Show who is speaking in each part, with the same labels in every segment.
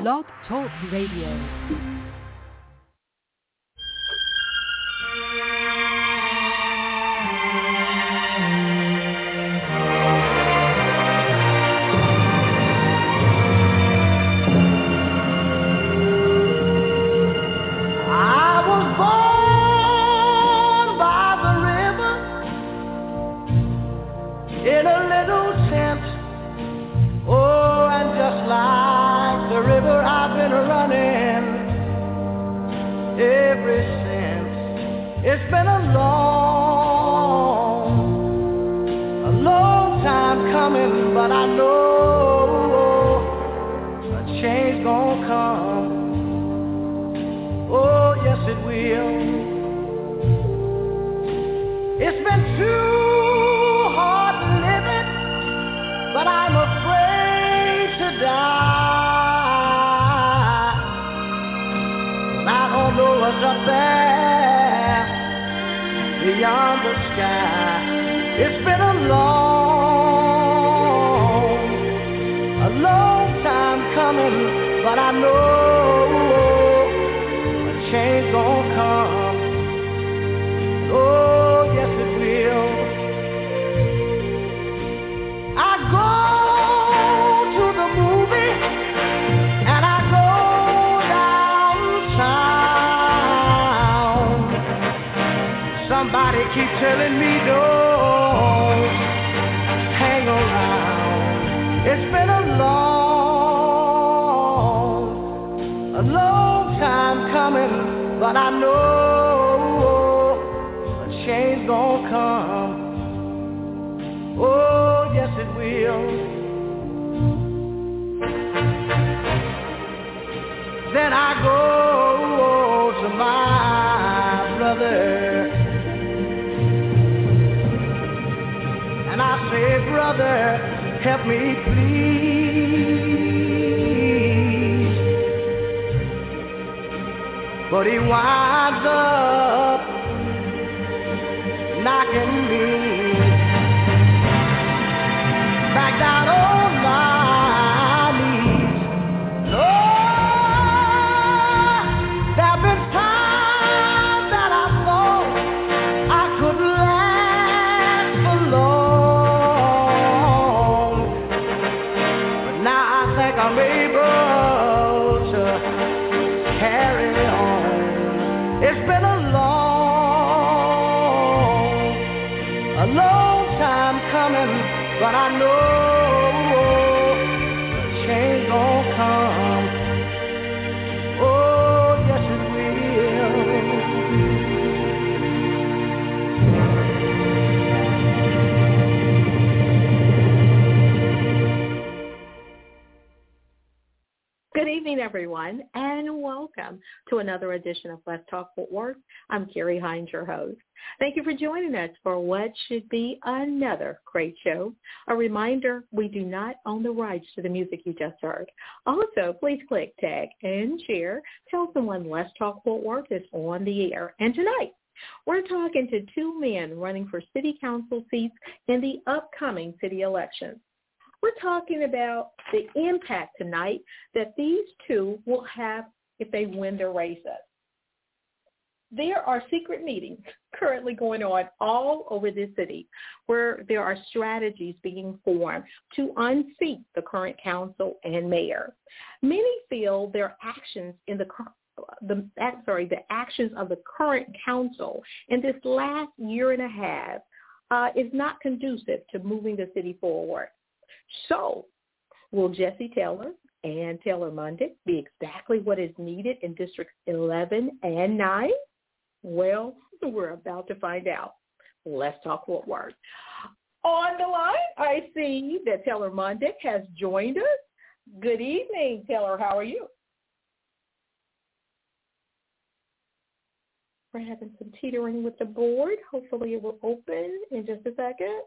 Speaker 1: Blog Talk Radio.
Speaker 2: It's been a long time coming, but I know a change gonna come. Oh, yes it will. It's been too hard living, but I'm afraid to die. I don't know what's up there beyond the sky. It's been a long time coming, but I know a change gonna come. Oh, yes it will. I go to the movie and I go downtown. Somebody keep telling me don't hang around. It's been a long time coming, but I know a change gonna come. Oh, yes it will. Then I go to my brother and I say, brother, help me please. But he winds up knocking me back down on my knees. Lord, there've been times that I thought I could last for long, but now I think I'm able to carry on. It's been a long time coming, but I know a change gonna come. Oh, yes it
Speaker 3: will. Good evening, everyone, and welcome to another edition of Let's Talk Fort Worth. I'm Carrie Hines, your host. Thank you for joining us for what should be another great show. A reminder, we do not own the rights to the music you just heard. Also, please click, tag, and share. Tell someone Let's Talk Fort Worth is on the air. And tonight, we're talking to two men running for city council seats in the upcoming city elections. We're talking about the impact tonight that these two will have if they win their races. There are secret meetings currently going on all over the city where there are strategies being formed to unseat the current council and mayor. Many feel their actions in the actions of the current council in this last year and a half is not conducive to moving the city forward. So, will Jesse Taylor and Taylor Mundick be exactly what is needed in Districts 11 and 9? Well, we're about to find out. Let's talk Fort Worth. On the line, I see that Taylor Mundick has joined us. Good evening, Taylor. How are you? We're having some teetering with the board. Hopefully it will open in just a second.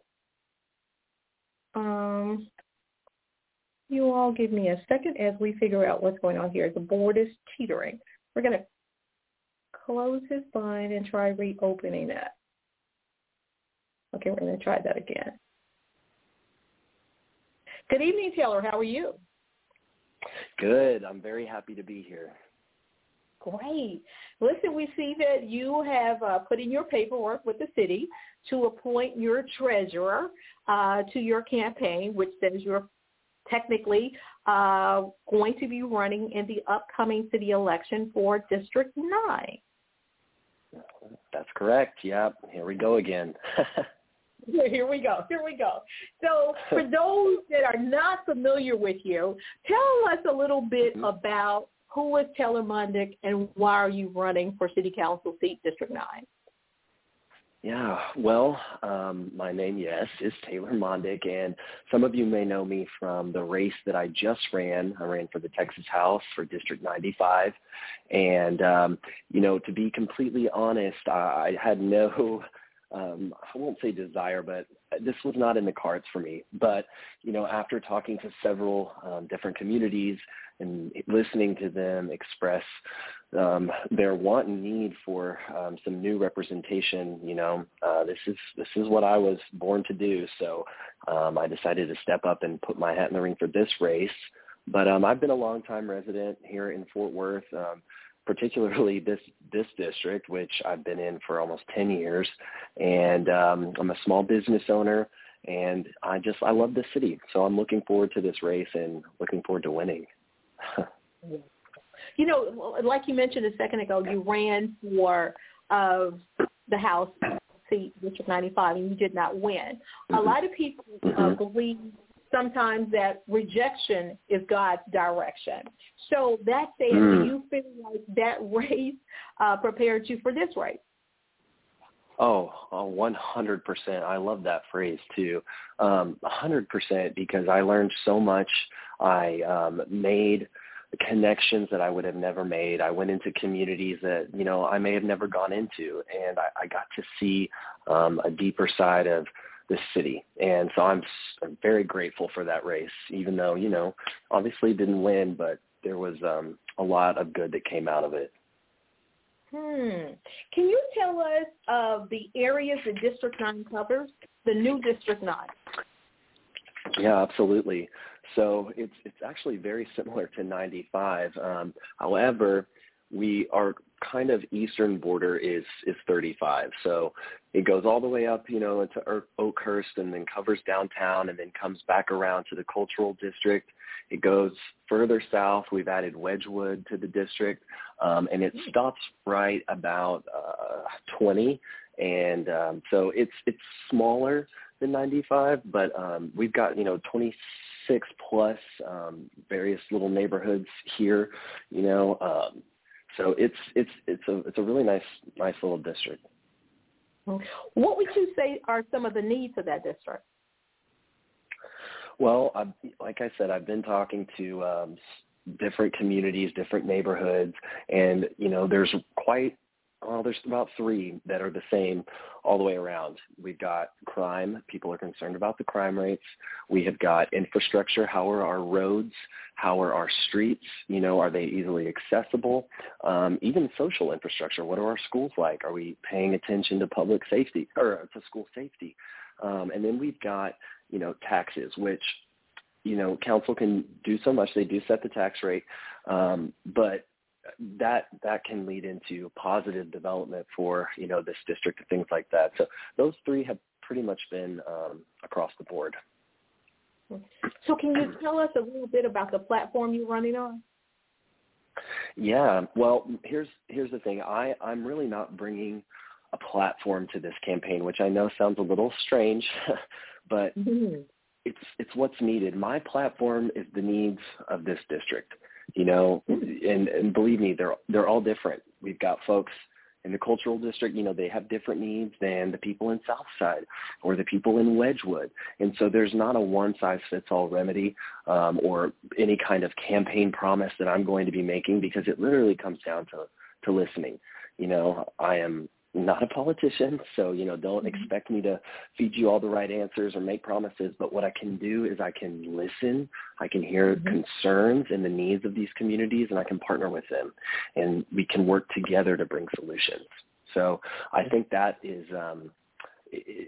Speaker 3: You all give me a second as we figure out what's going on here. The board is teetering. We're going to close his line and try reopening it. Okay, we're going to try that again. Good evening, Taylor. How are you?
Speaker 1: Good. I'm very happy to be here.
Speaker 3: Great. Listen, we see that you have put in your paperwork with the city to appoint your treasurer to your campaign, which says you're technically going to be running in the upcoming city election for District 9.
Speaker 1: That's correct. Yep. Here we go again.
Speaker 3: Here we go. So for those that are not familiar with you, tell us a little bit about who is Taylor Mondick and why are you running for City Council seat District 9?
Speaker 1: Yeah, well, my name, yes, is Taylor Mondick, and some of you may know me from the race that I just ran. I ran for the Texas House for District 95, and, to be completely honest, I had no I won't say desire, but this was not in the cards for me. But, after talking to several different communities and listening to them express their want and need for some new representation, this is what I was born to do. So I decided to step up and put my hat in the ring for this race. But I've been a longtime resident here in Fort Worth, particularly this district, which I've been in for almost 10 years. And I'm a small business owner, and I love this city. So I'm looking forward to this race and looking forward to winning.
Speaker 3: Like you mentioned a second ago, you ran for the House seat, District 95, and you did not win. A lot of people believe sometimes that rejection is God's direction. So that said, do you feel like that race prepared you for this race?
Speaker 1: Oh, 100%. I love that phrase too. 100% because I learned so much. I made connections that I would have never made. I went into communities that, I may have never gone into, and I got to see a deeper side of this city. And so I'm very grateful for that race, even though, obviously didn't win, but there was a lot of good that came out of it.
Speaker 3: Can you tell us of the areas that District 9 covers, the new District 9?
Speaker 1: Yeah, absolutely. So it's actually very similar to 95. However, our kind of eastern border is 35. So it goes all the way up, into Oakhurst and then covers downtown and then comes back around to the cultural district. It goes further south. We've added Wedgwood to the district, and it stops right about 20. And so it's smaller than 95, but we've got, 26 plus various little neighborhoods here, so it's a really nice little district.
Speaker 3: What would you say are some of the needs of that district? Well,
Speaker 1: like I said, I've been talking to different communities, different neighborhoods, and there's about 3 that are the same all the way around. We've got crime. People are concerned about the crime rates. We have got infrastructure. How are our roads? How are our streets? Are they easily accessible? Even social infrastructure. What are our schools like? Are we paying attention to public safety or to school safety? And then we've got, taxes, which, council can do so much. They do set the tax rate, but that can lead into positive development for, this district and things like that. So those 3 have pretty much been across the board.
Speaker 3: So can you tell us a little bit about the platform you're running on?
Speaker 1: Yeah, well, here's the thing. I'm really not bringing a platform to this campaign, which I know sounds a little strange, but it's what's needed. My platform is the needs of this district. And believe me, they're all different. We've got folks in the cultural district, they have different needs than the people in Southside or the people in Wedgwood. And so there's not a one-size-fits-all remedy or any kind of campaign promise that I'm going to be making, because it literally comes down to listening. I am not a politician, so, don't expect me to feed you all the right answers or make promises, but what I can do is I can listen, I can hear concerns and the needs of these communities, and I can partner with them, and we can work together to bring solutions. So I think that is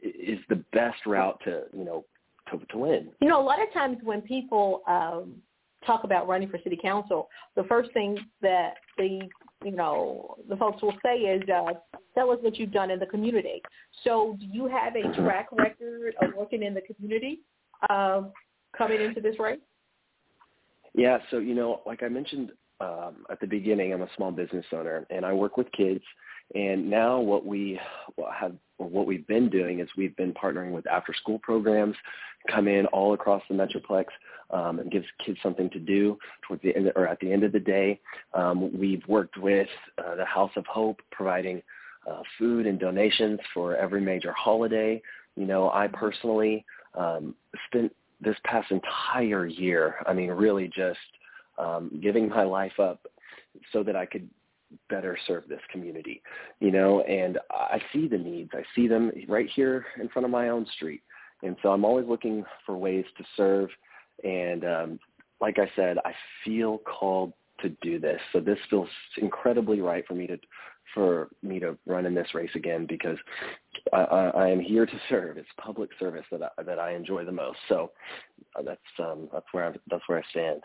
Speaker 1: the best route to win.
Speaker 3: A lot of times when people talk about running for city council, the first thing that the folks will say is, tell us what you've done in the community. So do you have a track record of working in the community coming into this race?
Speaker 1: Yeah, so, like I mentioned at the beginning, I'm a small business owner, and I work with kids. And now what we've been doing is we've been partnering with after-school programs, come in all across the Metroplex, and gives kids something to do towards the end, or at the end of the day. We've worked with the House of Hope, providing food and donations for every major holiday. I personally spent this past entire year, really just giving my life up so that I could better serve this community, and I see the needs. I see them right here in front of my own street. And so I'm always looking for ways to serve. And like I said, I feel called to do this. So this feels incredibly right for me to run in this race again, because I am here to serve. It's public service that I enjoy the most. So that's where I stand.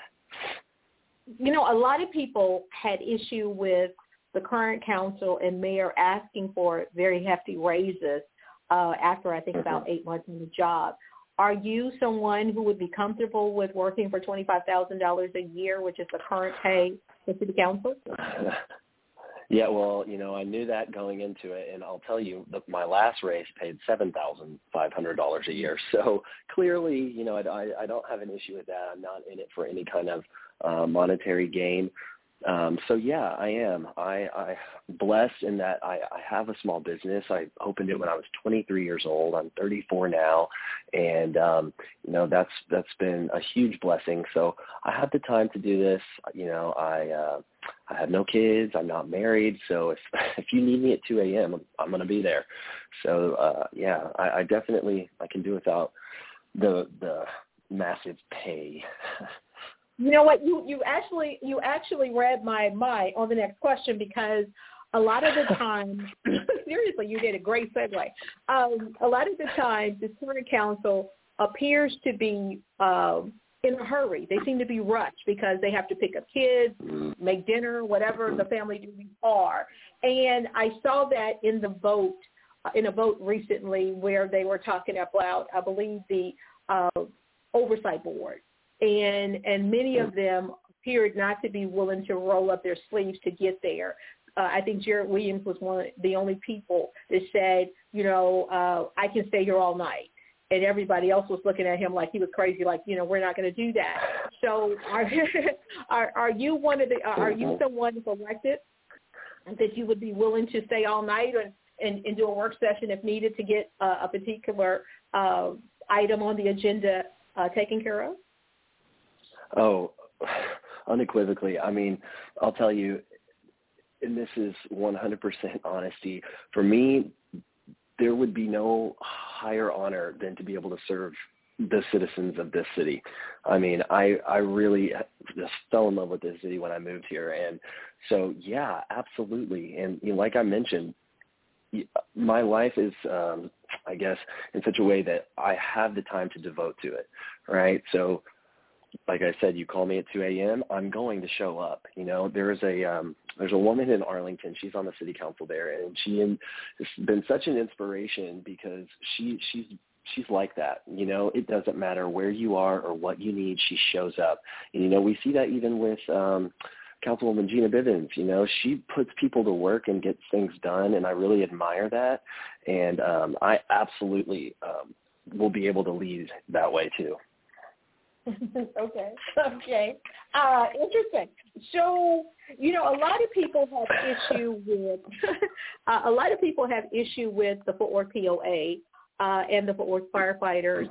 Speaker 3: A lot of people had issue with the current council and mayor asking for very hefty raises after, I think, about 8 months in the job. Are you someone who would be comfortable with working for $25,000 a year, which is the current pay for city council?
Speaker 1: Yeah, well, I knew that going into it, and I'll tell you, my last race paid $7,500 a year. So clearly, I don't have an issue with that. I'm not in it for any kind of monetary gain. So yeah, I am. I'm blessed in that I have a small business. I opened it when I was 23 years old. I'm 34 now, and that's been a huge blessing. So I have the time to do this. I have no kids. I'm not married. So if you need me at 2 a.m., I'm going to be there. So yeah, I definitely can do without the massive pay.
Speaker 3: You know what? You actually read my mind on the next question, because a lot of the time, seriously, you did a great segue. A lot of the time, the current council appears to be in a hurry. They seem to be rushed because they have to pick up kids, make dinner, whatever the family duties are. And I saw that in a vote recently where they were talking about, I believe, the oversight board. And many of them appeared not to be willing to roll up their sleeves to get there. I think Jared Williams was one of the only people that said, I can stay here all night. And everybody else was looking at him like he was crazy, like, we're not going to do that. So are you are you someone if elected that you would be willing to stay all night and do a work session if needed to get a particular item on the agenda taken care of?
Speaker 1: Oh, unequivocally. I'll tell you, and this is 100% honesty. For me, there would be no higher honor than to be able to serve the citizens of this city. I really just fell in love with this city when I moved here. And so, yeah, absolutely. And like I mentioned, my life is, I guess, in such a way that I have the time to devote to it, right? So, like I said, you call me at 2 a.m., I'm going to show up. There's a woman in Arlington. She's on the city council there, and has been such an inspiration because she's like that. It doesn't matter where you are or what you need, she shows up. And, we see that even with Councilwoman Gina Bivens. She puts people to work and gets things done, and I really admire that. And I absolutely will be able to lead that way too.
Speaker 3: Okay. Interesting. So, a lot of people have issue with the Fort Worth POA and the Fort Worth firefighters,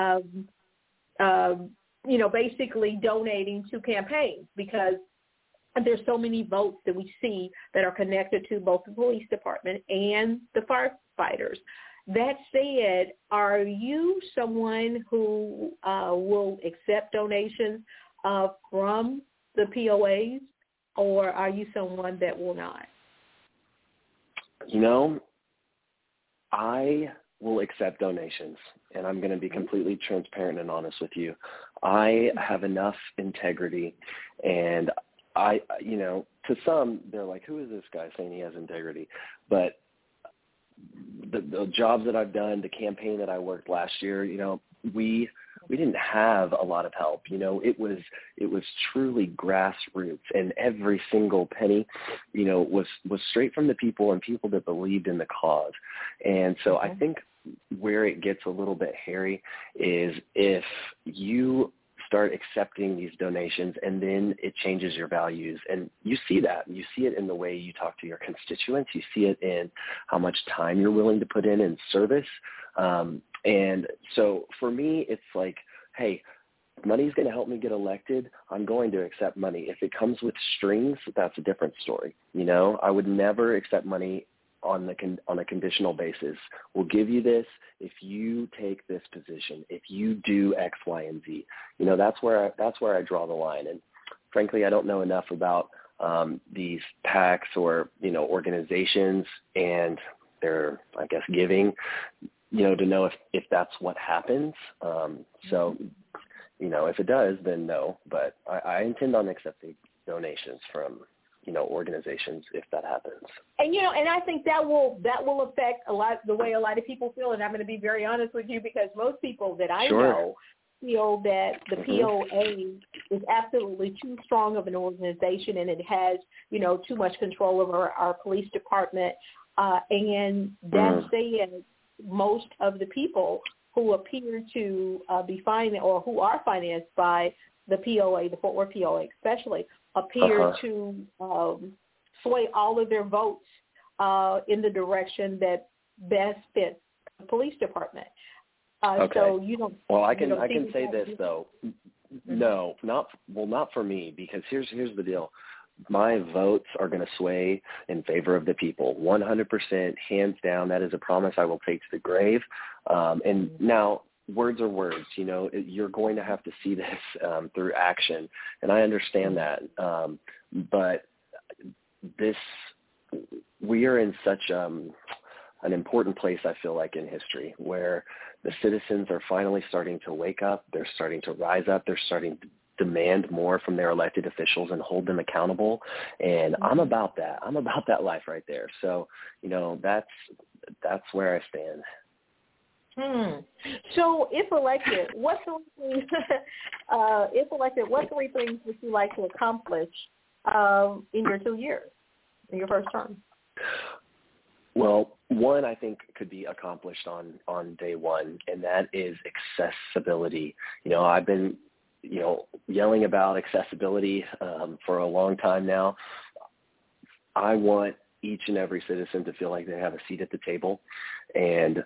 Speaker 3: basically donating to campaigns, because there's so many votes that we see that are connected to both the police department and the firefighters. That said, are you someone who will accept donations from the POAs, or are you someone that will not?
Speaker 1: I will accept donations, and I'm going to be completely transparent and honest with you. I have enough integrity, and I, to some, they're like, who is this guy saying he has integrity? But the jobs that I've done, the campaign that I worked last year, we didn't have a lot of help. It was truly grassroots, and every single penny, was straight from the people and people that believed in the cause. And so I think where it gets a little bit hairy is if you start accepting these donations and then it changes your values. And you see that. You see it in the way you talk to your constituents. You see it in how much time you're willing to put in service. And so for me, it's like, hey, money's going to help me get elected. I'm going to accept money. If it comes with strings, that's a different story. I would never accept money on a conditional basis. We'll give you this if you take this position, if you do X, Y, and Z. That's where I draw the line. And frankly, I don't know enough about these PACs or organizations and their, I guess, giving, to know if that's what happens. So if it does, then no. But I intend on accepting donations from organizations if that happens.
Speaker 3: And and I think that will affect the way a lot of people feel. And I'm going to be very honest with you, because most people that I know feel that the POA is absolutely too strong of an organization, and it has too much control over our police department. And that said, most of the people who appear to be financed or who are financed by the POA, the Fort Worth POA especially, appear to sway all of their votes in the direction that best fits the police department. So you don't.
Speaker 1: Well, I can say this though. No, not for me, because here's the deal. My votes are going to sway in favor of the people, 100%, hands down. That is a promise I will take to the grave. And now, words are words. You're going to have to see this through action, and I understand that. But we are in such an important place, I feel like, in history, where the citizens are finally starting to wake up. They're starting to rise up. They're starting to demand more from their elected officials and hold them accountable. And I'm about that. I'm about that life right there. So, that's where I stand.
Speaker 3: So if elected, what three things would you like to accomplish in your 2 years, in your first term?
Speaker 1: Well, one I think could be accomplished on day one, and that is accessibility. I've been yelling about accessibility for a long time now. I want each and every citizen to feel like they have a seat at the table. And,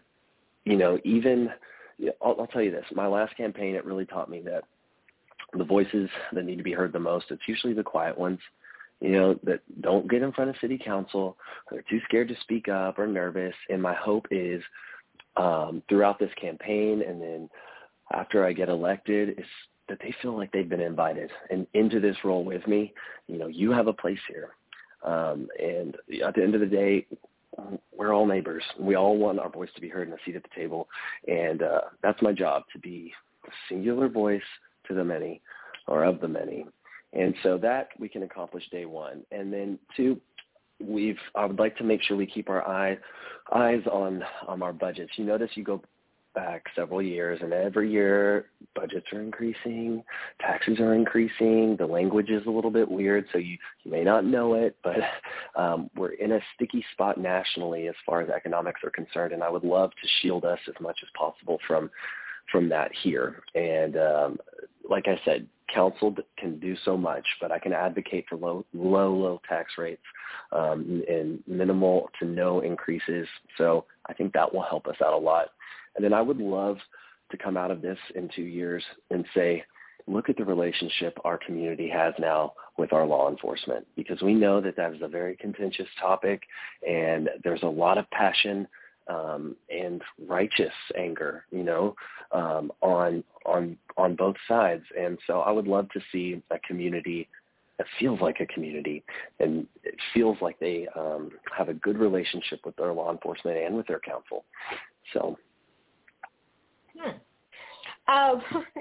Speaker 1: I'll tell you this, my last campaign, it really taught me that the voices that need to be heard the most, it's usually the quiet ones, that don't get in front of city council. They're too scared to speak up or nervous. And my hope is throughout this campaign and then after I get elected is that they feel like they've been invited and into this role with me. You have a place here. And at the end of the day, we're all neighbors. We all want our voice to be heard and a seat at the table. And that's my job, to be a singular voice to the many, or of the many. And so that we can accomplish day one. And then two, I would like to make sure we keep our eyes on our budgets. You notice you go back several years, and every year budgets are increasing, taxes are increasing, the language is a little bit weird, so you may not know it, but we're in a sticky spot nationally as far as economics are concerned, and I would love to shield us as much as possible from that here. And like I said, council can do so much, but I can advocate for low tax rates and minimal to no increases. So I think that will help us out a lot. And then I would love to come out of this in 2 years and say, look at the relationship our community has now with our law enforcement, because we know that is a very contentious topic, and there's a lot of passion and righteous anger, on both sides. And so I would love to see a community that feels like a community, and it feels like they have a good relationship with their law enforcement and with their council. So.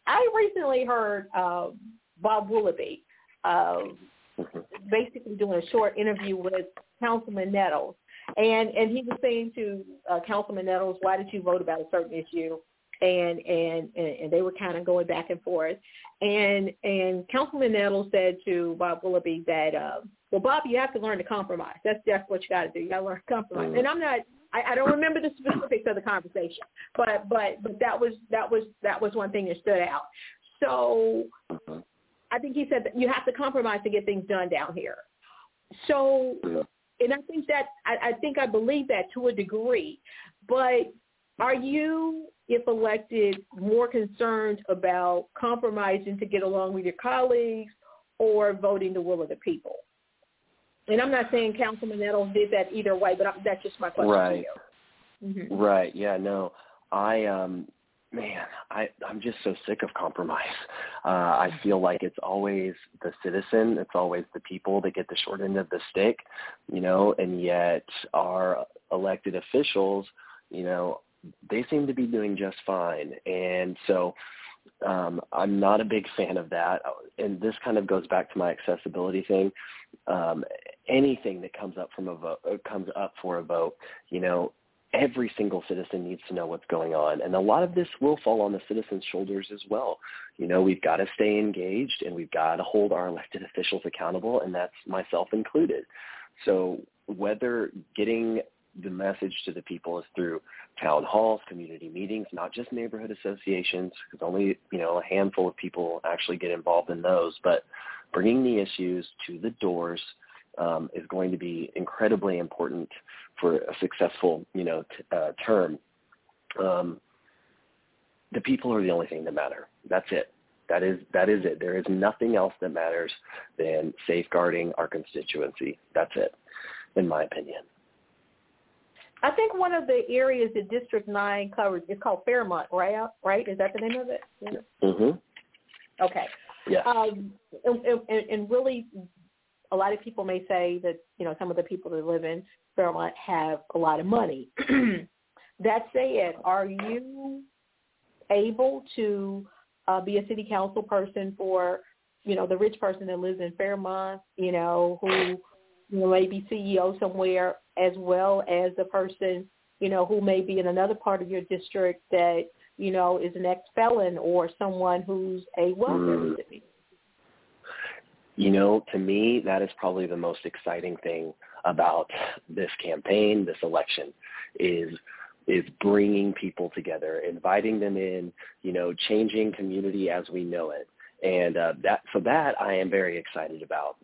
Speaker 3: I recently heard Bob Willoughby basically doing a short interview with Councilman Nettles, and he was saying to Councilman Nettles, "Why did you vote about a certain issue?" And they were kind of going back and forth, and Councilman Nettles said to Bob Willoughby that, "Well, Bob, you have to learn to compromise. That's what you got to do. You got to learn to compromise." And I don't remember the specifics of the conversation, but that was one thing that stood out. So I think he said that you have to compromise to get things done down here. So, and I believe that to a degree, but are you, if elected, more concerned about compromising to get along with your colleagues or voting the will of the people? And I'm not saying Councilman Nettles did that either way, but that's just my question to you. Mm-hmm.
Speaker 1: Right. Yeah, no. I'm just so sick of compromise. I feel like it's always the citizen, it's always the people that get the short end of the stick, and yet our elected officials, they seem to be doing just fine. And so I'm not a big fan of that. And this kind of goes back to my accessibility thing. Anything that comes up for a vote, every single citizen needs to know what's going on. And a lot of this will fall on the citizens' shoulders as well. We've got to stay engaged and we've got to hold our elected officials accountable, and that's myself included. So whether getting the message to the people is through town halls, community meetings, not just neighborhood associations, because only, a handful of people actually get involved in those, but bringing the issues to the doors is going to be incredibly important for a successful, term. The people are the only thing that matter. That's it. That is it. There is nothing else that matters than safeguarding our constituency. That's it, in my opinion.
Speaker 3: I think one of the areas that District 9 covers is called Fairmont, right? Is that the name of it? Yeah.
Speaker 1: Mm-hmm.
Speaker 3: Okay.
Speaker 1: Yeah.
Speaker 3: And really, a lot of people may say that, some of the people that live in Fairmont have a lot of money. That said, are you able to be a city council person for, the rich person that lives in Fairmont, who may be CEO somewhere, as well as the person, who may be in another part of your district that, is an ex-felon or someone who's a welfare recipient?
Speaker 1: To me, that is probably the most exciting thing about this campaign, this election, is bringing people together, inviting them in, changing community as we know it. And that I am very excited about.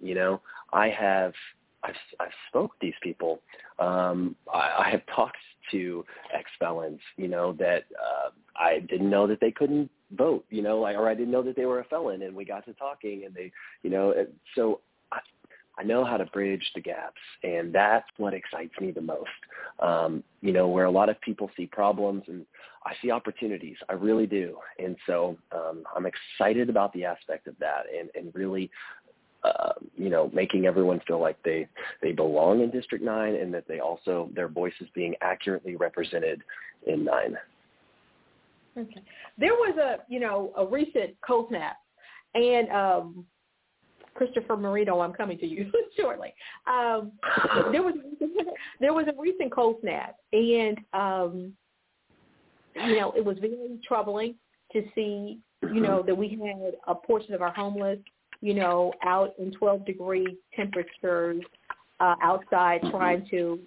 Speaker 1: I've spoke to these people. I have talked to ex-felons, that I didn't know that they couldn't vote, or I didn't know that they were a felon, and we got to talking, and they, so I know how to bridge the gaps, and that's what excites me the most. Where a lot of people see problems, and I see opportunities. I really do. And so I'm excited about the aspect of that, and really, making everyone feel like they belong in District 9, and that they also, their voice is being accurately represented in 9.
Speaker 3: Okay. There was a recent cold snap, and Christopher Marino, I'm coming to you shortly. There was a recent cold snap, and it was very troubling to see that we had a portion of our homeless out in 12-degree temperatures outside trying to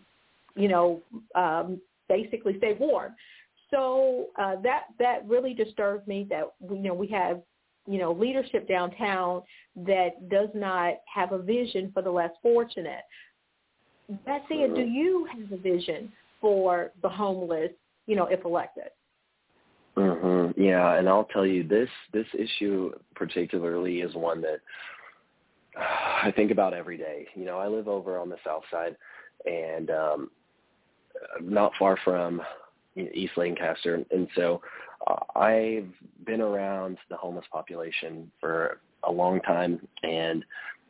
Speaker 3: basically stay warm. So that really disturbs me that we have leadership downtown that does not have a vision for the less fortunate. That said, do you have a vision for the homeless, if elected?
Speaker 1: Mm-hmm. Yeah, and I'll tell you, this issue particularly is one that I think about every day. I live over on the south side, and not far from East Lancaster, and so I've been around the homeless population for a long time, and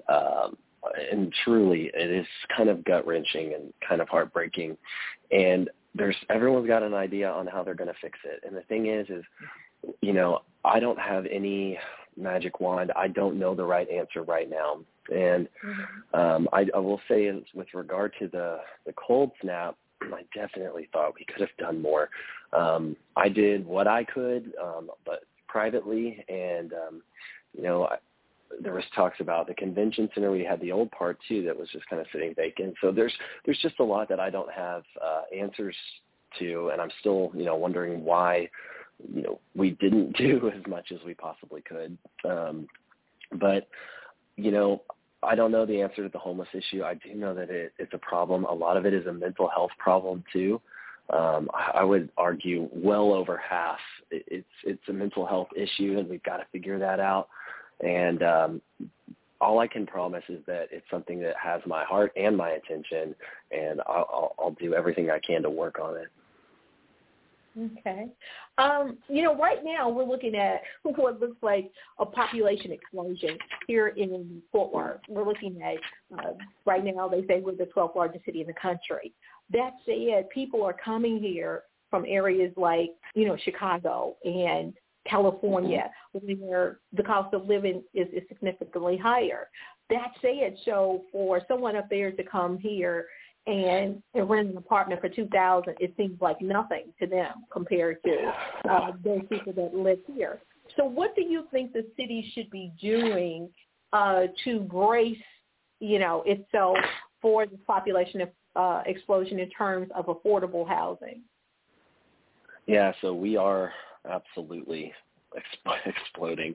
Speaker 1: truly it is kind of gut-wrenching and kind of heartbreaking, and everyone's got an idea on how they're going to fix it. And the thing is I don't have any magic wand. I don't know the right answer right now. And I will say is with regard to the cold snap, I definitely thought we could have done more. I did what I could, but privately, and, there was talks about the convention center. We had the old part, too, that was just kind of sitting vacant. So there's just a lot that I don't have answers to, and I'm still, wondering why, we didn't do as much as we possibly could. But, I don't know the answer to the homeless issue. I do know that it's a problem. A lot of it is a mental health problem, too. I would argue well over half it's a mental health issue, and we've got to figure that out. And all I can promise is that it's something that has my heart and my attention, and I'll do everything I can to work on it.
Speaker 3: Okay. Right now we're looking at what looks like a population explosion here in Fort Worth. We're looking at, right now they say we're the 12th largest city in the country. That said, people are coming here from areas like, Chicago and California, where the cost of living is significantly higher. That said, so for someone up there to come here and rent an apartment for $2,000, it seems like nothing to them compared to those people that live here. So what do you think the city should be doing to brace, itself for the population explosion in terms of affordable housing?
Speaker 1: Yeah, so we are absolutely exploding.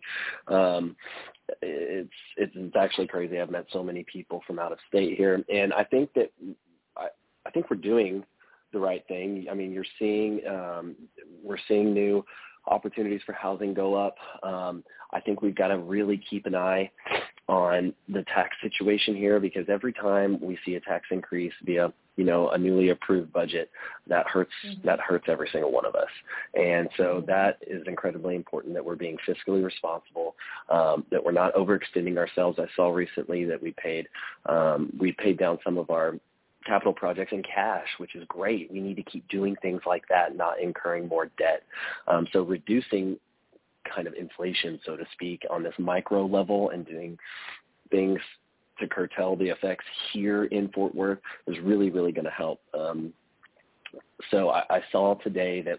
Speaker 1: It's actually crazy. I've met so many people from out of state here, and I think that I think we're doing the right thing. I mean, we're seeing new opportunities for housing go up. I think we've got to really keep an eye on the tax situation here, because every time we see a tax increase via a newly approved budget, that hurts every single one of us. And so that is incredibly important, that we're being fiscally responsible, that we're not overextending ourselves. I saw recently that we paid down some of our capital projects in cash, which is great. We need to keep doing things like that, not incurring more debt. So reducing kind of inflation, so to speak, on this micro level and doing things to curtail the effects here in Fort Worth is really, really going to help. So I saw today that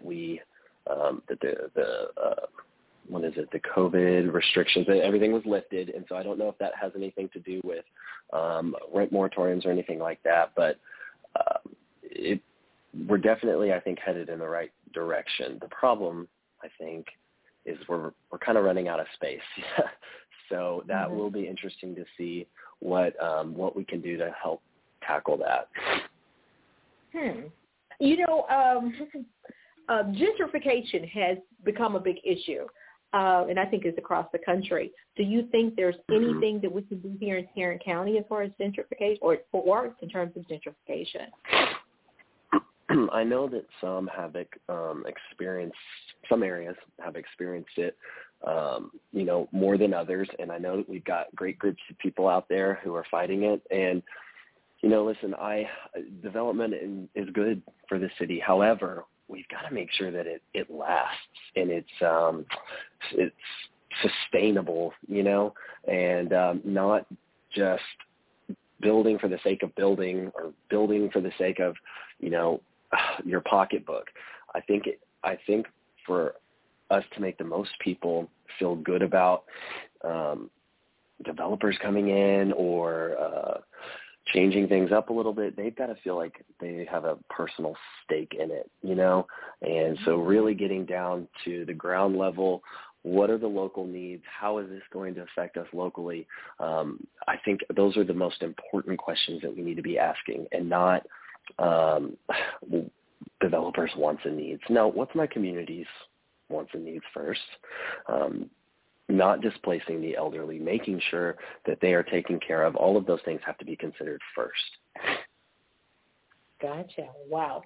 Speaker 1: the COVID restrictions, everything was lifted. And so I don't know if that has anything to do with rent moratoriums or anything like that, but we're definitely, I think, headed in the right direction. The problem, I think, is we're kind of running out of space. So that will be interesting to see what we can do to help tackle that.
Speaker 3: Gentrification has become a big issue, and I think it's across the country. Do you think there's anything that we can do here in Tarrant County as far as gentrification, or Fort Worth in terms of gentrification?
Speaker 1: I know that some have some areas have experienced it, more than others. And I know that we've got great groups of people out there who are fighting it. And, listen, development is good for the city. However, we've got to make sure that it lasts and it's sustainable, and not just building for the sake of building or building for the sake of, your pocketbook. I think for us to make the most people feel good about developers coming in or changing things up a little bit, they've got to feel like they have a personal stake in it, And so really getting down to the ground level, what are the local needs? How is this going to affect us locally? I think those are the most important questions that we need to be asking, and not developers' wants and needs. No, what's my community's wants and needs first? Not displacing the elderly, making sure that they are taken care of. All of those things have to be considered first.
Speaker 3: Gotcha. Wow.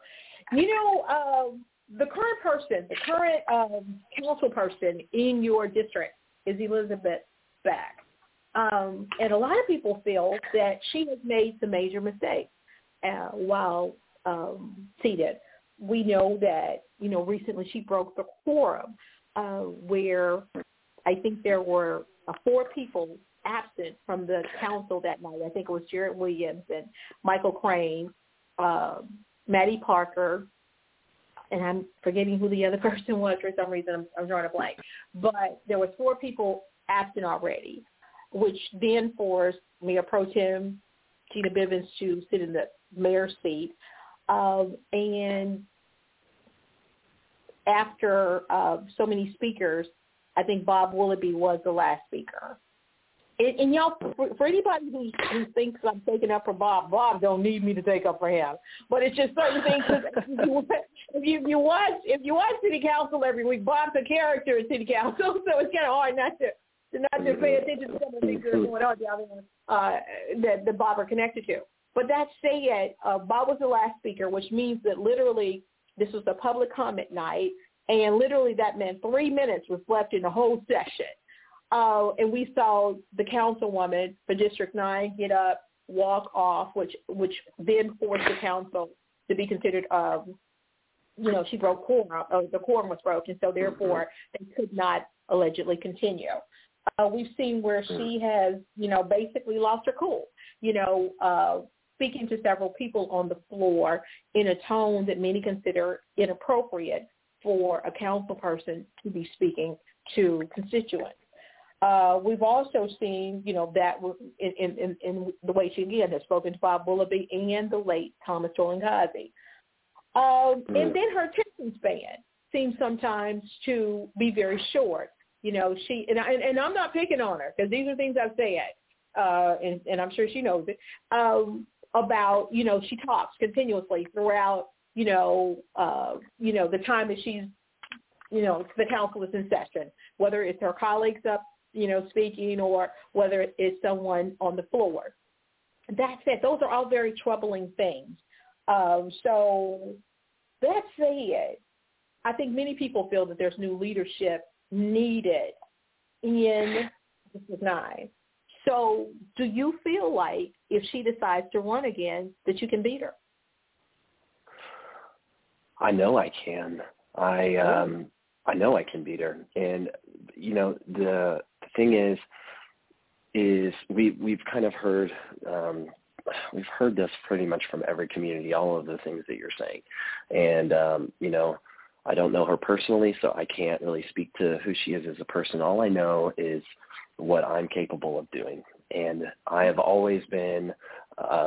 Speaker 3: The current council person in your district is Elizabeth Beck. And a lot of people feel that she has made some major mistakes while seated. We know that, recently she broke the quorum. where I think there were 4 people absent from the council that night. I think it was Jared Williams and Michael Crane, Maddie Parker, and I'm forgetting who the other person was for some reason. I'm drawing a blank. But there was 4 people absent already, which then forced Mayor Pro Tem Gina Bivens to sit in the mayor's seat. And after so many speakers, I think Bob Willoughby was the last speaker. And y'all, for anybody who thinks I'm taking up for Bob don't need me to take up for him. But it's just certain things. If you watch City Council every week, Bob's a character in City Council, so it's kind of hard not to pay attention to some of the things that are going on down there that Bob are connected to. But that said, Bob was the last speaker, which means that literally this was a public comment night, and literally that meant 3 minutes was left in the whole session. And we saw the councilwoman for District 9 get up, walk off, which then forced the council to be considered, she broke quorum, the quorum was broken, so therefore they could not allegedly continue. We've seen where she has, basically lost her cool, speaking to several people on the floor in a tone that many consider inappropriate for a council person to be speaking to constituents. We've also seen, that in the way she, again, has spoken to Bob Willoughby and the late Thomas Tolangazi. And then her attention span seems sometimes to be very short. She and I'm not picking on her because these are things I've said, and I'm sure she knows it, about, she talks continuously throughout, the time that she's, the council is in session, whether it's her colleagues up, speaking, or whether it's someone on the floor. That said, those are all very troubling things. So that said, I think many people feel that there's new leadership needed in District 9. So do you feel like if she decides to run again that you can beat her?
Speaker 1: I know I can. I know I can beat her. And, the thing is we've kind of heard, we've heard this pretty much from every community, all of the things that you're saying. And, I don't know her personally, so I can't really speak to who she is as a person. All I know is what I'm capable of doing. And I have always been, I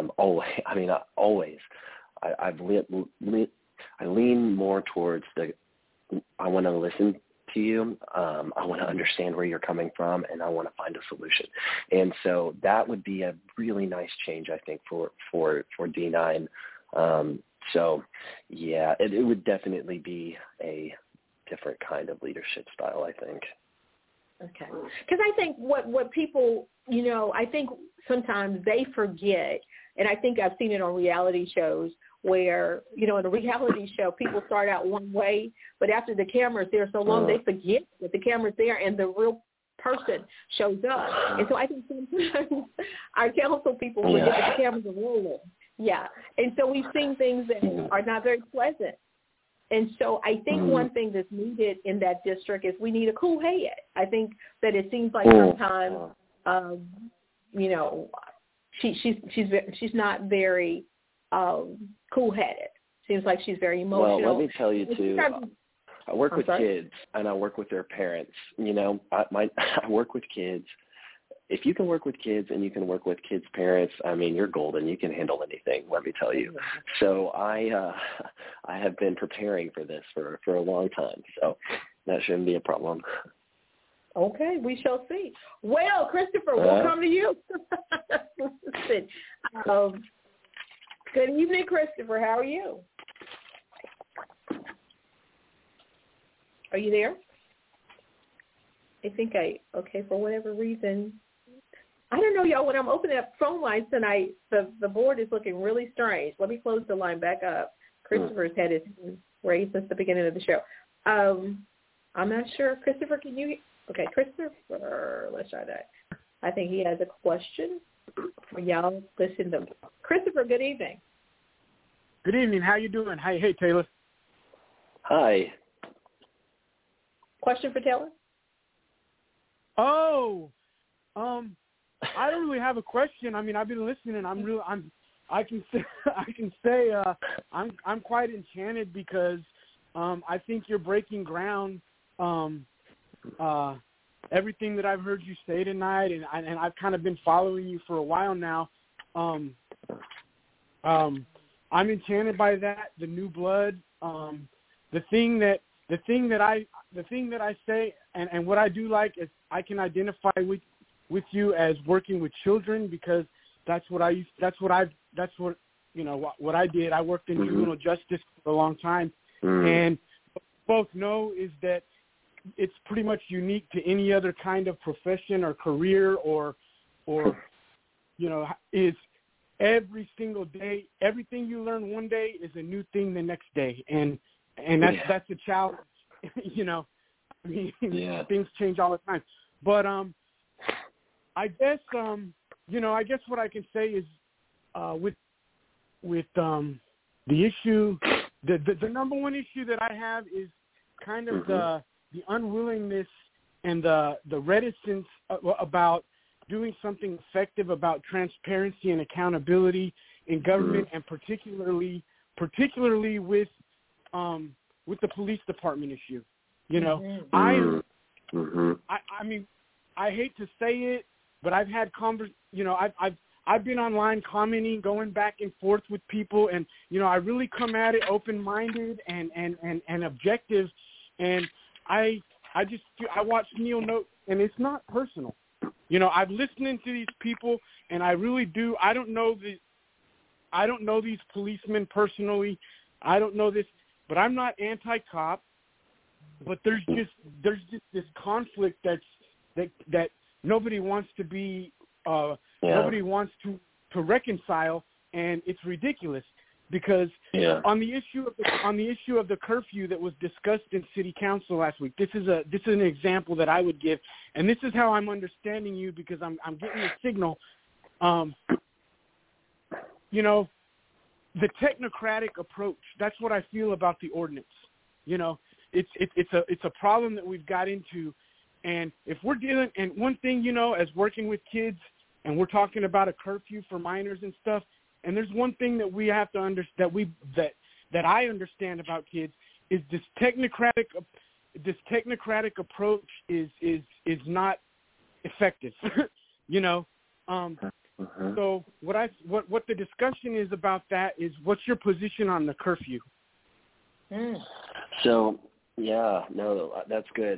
Speaker 1: lean more towards I want to listen to you. I want to understand where you're coming from, and I want to find a solution. And so that would be a really nice change, I think, for D9. So, yeah, it would definitely be a different kind of leadership style, I think.
Speaker 3: Okay. Because I think what people, I think sometimes they forget, and I think I've seen it on reality shows where, in a reality show, people start out one way, but after the camera's there so long, they forget that the camera's there and the real person shows up. And so I think sometimes our council people forget that the cameras are rolling. Yeah. And so we've seen things that are not very pleasant. And so I think one thing that's needed in that district is we need a cool head. I think that it seems like sometimes, she's not very cool-headed. Seems like she's very emotional.
Speaker 1: Well, let me tell you, too, I work with kids, and I work with their parents. I work with kids. If you can work with kids and you can work with kids' parents, you're golden. You can handle anything, let me tell you. So I have been preparing for this for a long time, so that shouldn't be a problem.
Speaker 3: Okay, we shall see. Well, Christopher, we'll come to you. Listen, good evening, Christopher. How are you? Are you there? I think for whatever reason, I don't know, y'all. When I'm opening up phone lines tonight, the board is looking really strange. Let me close the line back up. Christopher's head is raised since the beginning of the show. I'm not sure. Christopher, can you? Okay, Christopher, let's try that. I think he has a question for y'all. Listen to Christopher. Good evening.
Speaker 4: Good evening. How you doing? Hey, Taylor.
Speaker 1: Hi.
Speaker 3: Question for Taylor?
Speaker 4: Oh, I don't really have a question. I mean, I've been listening. I can say I'm quite enchanted because I think you're breaking ground. Everything that I've heard you say tonight, and I've kind of been following you for a while now. I'm enchanted by that. The new blood. The thing that I say, and what I do like is I can identify with you as working with children because that's what I did. I worked in juvenile justice for a long time, and both know is that it's pretty much unique to any other kind of profession or career or is every single day, everything you learn one day is a new thing the next day. And that's a challenge, I mean, things change all the time. But I guess what I can say is with the issue, the number one issue that I have is kind of the unwillingness and the reticence about doing something effective about transparency and accountability in government, and particularly with the police department issue. I mean, I hate to say it, but I've had I've been online commenting, going back and forth with people, and I really come at it open-minded and objective, and I watch Neil Note, and it's not personal. I've listened to these people, and I really do. I don't know these policemen personally. I don't know this, but I'm not anti-cop. But there's just this conflict that nobody wants to be. Nobody wants to reconcile, and it's ridiculous. Because on the issue of the curfew that was discussed in City Council last week, this is an example that I would give, and this is how I'm understanding you because I'm getting a signal. The technocratic approach. That's what I feel about the ordinance. It's a problem that we've got into, and if we're dealing, and one thing as working with kids, and we're talking about a curfew for minors and stuff. And there's one thing that we have to understand that I understand about kids is this technocratic approach is not effective. So what the discussion is about that is what's your position on the curfew?
Speaker 1: So that's good.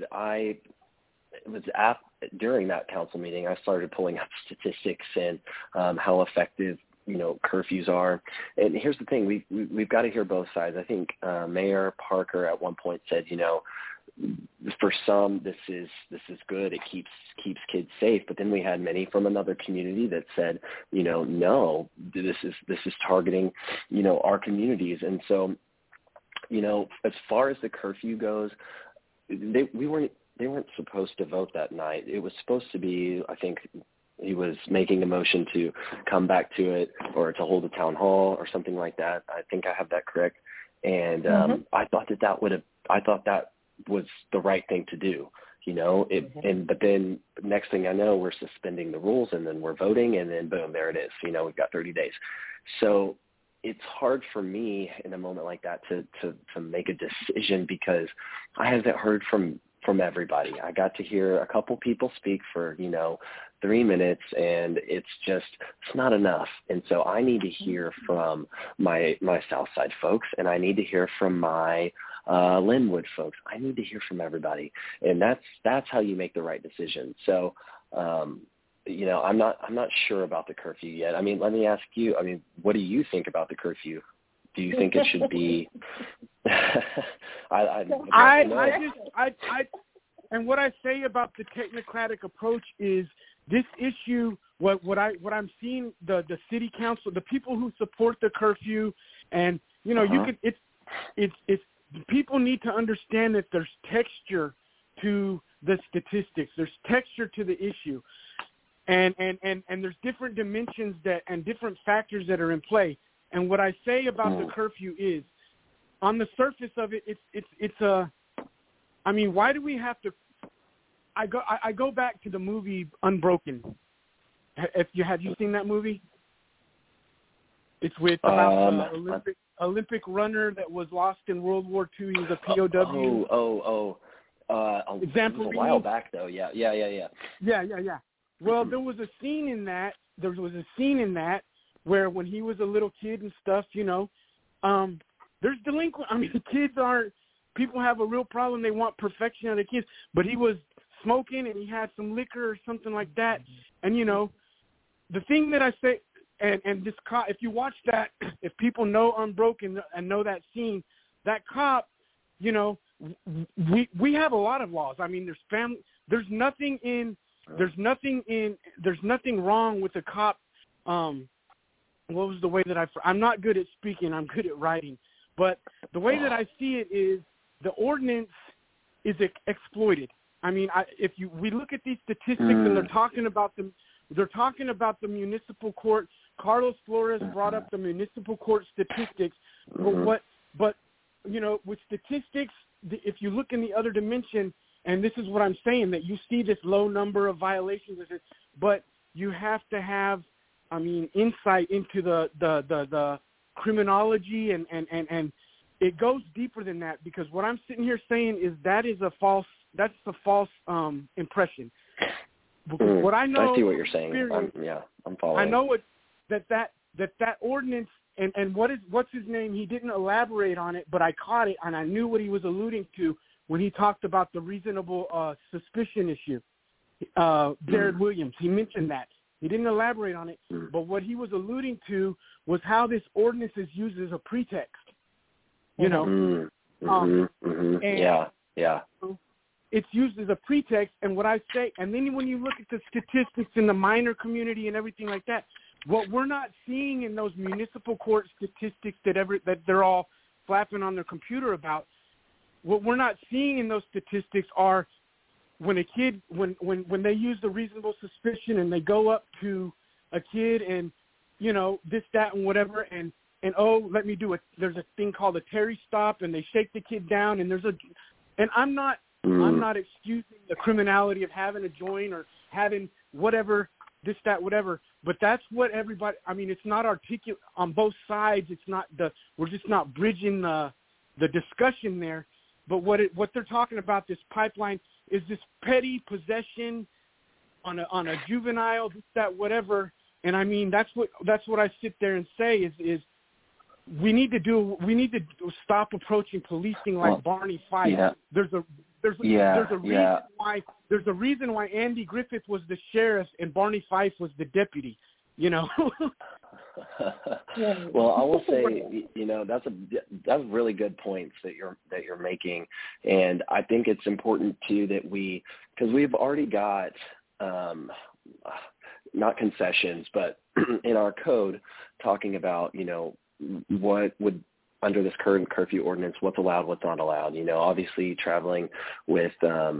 Speaker 1: During that council meeting, I started pulling up statistics and how effective curfews are. And here's the thing, we've got to hear both sides. I think Mayor Parker at one point said, for some this is good, it keeps kids safe, but then we had many from another community that said, no, this is targeting our communities. And so as far as the curfew goes, they weren't supposed to vote that night. It was supposed to be, I think he was making a motion to come back to it or to hold a town hall or something like that. I think I have that correct. And I thought that was the right thing to do, but then next thing I know, we're suspending the rules and then we're voting and then boom, there it is. We've got 30 days. So it's hard for me in a moment like that to make a decision because I haven't heard from everybody. I got to hear a couple people speak for, 3 minutes, and it's not enough. And so I need to hear from my Southside folks, and I need to hear from my Linwood folks. I need to hear from everybody. And that's how you make the right decision. So, I'm not sure about the curfew yet. I mean, let me ask you, what do you think about the curfew? Do you think it should be?
Speaker 4: And what I say about the technocratic approach is this issue. What I'm seeing the city council, the people who support the curfew, and you could it's people need to understand that there's texture to the statistics. There's texture to the issue, and there's different dimensions and different factors that are in play. And what I say about the curfew is, on the surface of it, it's I mean, why do we have to? I go back to the movie Unbroken. Have you seen that movie? It's with about Olympic runner that was lost in World War II. He was a POW.
Speaker 1: Example. It was a while back though. Yeah.
Speaker 4: Well, there was a scene in that. Where when he was a little kid and stuff, there's delinquent. I mean, people have a real problem. They want perfection out of kids, but he was smoking and he had some liquor or something like that. And, the thing that I say, and this cop, if you watch that, if people know Unbroken and know that scene, that cop, we have a lot of laws. I mean, there's nothing wrong with the cop. What was the way that I'm not good at speaking, I'm good at writing. But the way that I see it is the ordinance is exploited. I mean, we look at these statistics and they're talking about the municipal court. Carlos Flores brought up the municipal court statistics. But with statistics, if you look in the other dimension, and this is what I'm saying, that you see this low number of violations, but you have to have, insight into the criminology and it goes deeper than that, because what I'm sitting here saying is that's a false impression. Because what I know,
Speaker 1: I see what you're saying. I'm following.
Speaker 4: I know that ordinance and what's his name? He didn't elaborate on it, but I caught it and I knew what he was alluding to when he talked about the reasonable suspicion issue. Jared Williams, he mentioned that. He didn't elaborate on it, but what he was alluding to was how this ordinance is used as a pretext. And it's used as a pretext, and what I say, and then when you look at the statistics in the minor community and everything like that, what we're not seeing in those municipal court statistics that they're all flapping on their computer about, what we're not seeing in those statistics are when a kid, when they use the reasonable suspicion and they go up to a kid and, this, that, and whatever, and let me do it. There's a thing called a Terry stop, and they shake the kid down, and I'm not excusing the criminality of having a joint or having whatever, this, that, whatever, but that's what everybody, it's not articulate on both sides. It's not we're just not bridging the discussion there. But what they're talking about, this pipeline, is this petty possession on a juvenile, this, that, whatever. And that's what I sit there and say is we need to stop approaching policing like Barney Fife.
Speaker 1: Yeah.
Speaker 4: There's a reason why Andy Griffith was the sheriff and Barney Fife was the deputy.
Speaker 1: Well, I will say, that's really good points that you're making, and I think it's important too that because we've already got not concessions, but in our code talking about what would, under this current curfew ordinance, what's allowed, what's not allowed. Obviously traveling with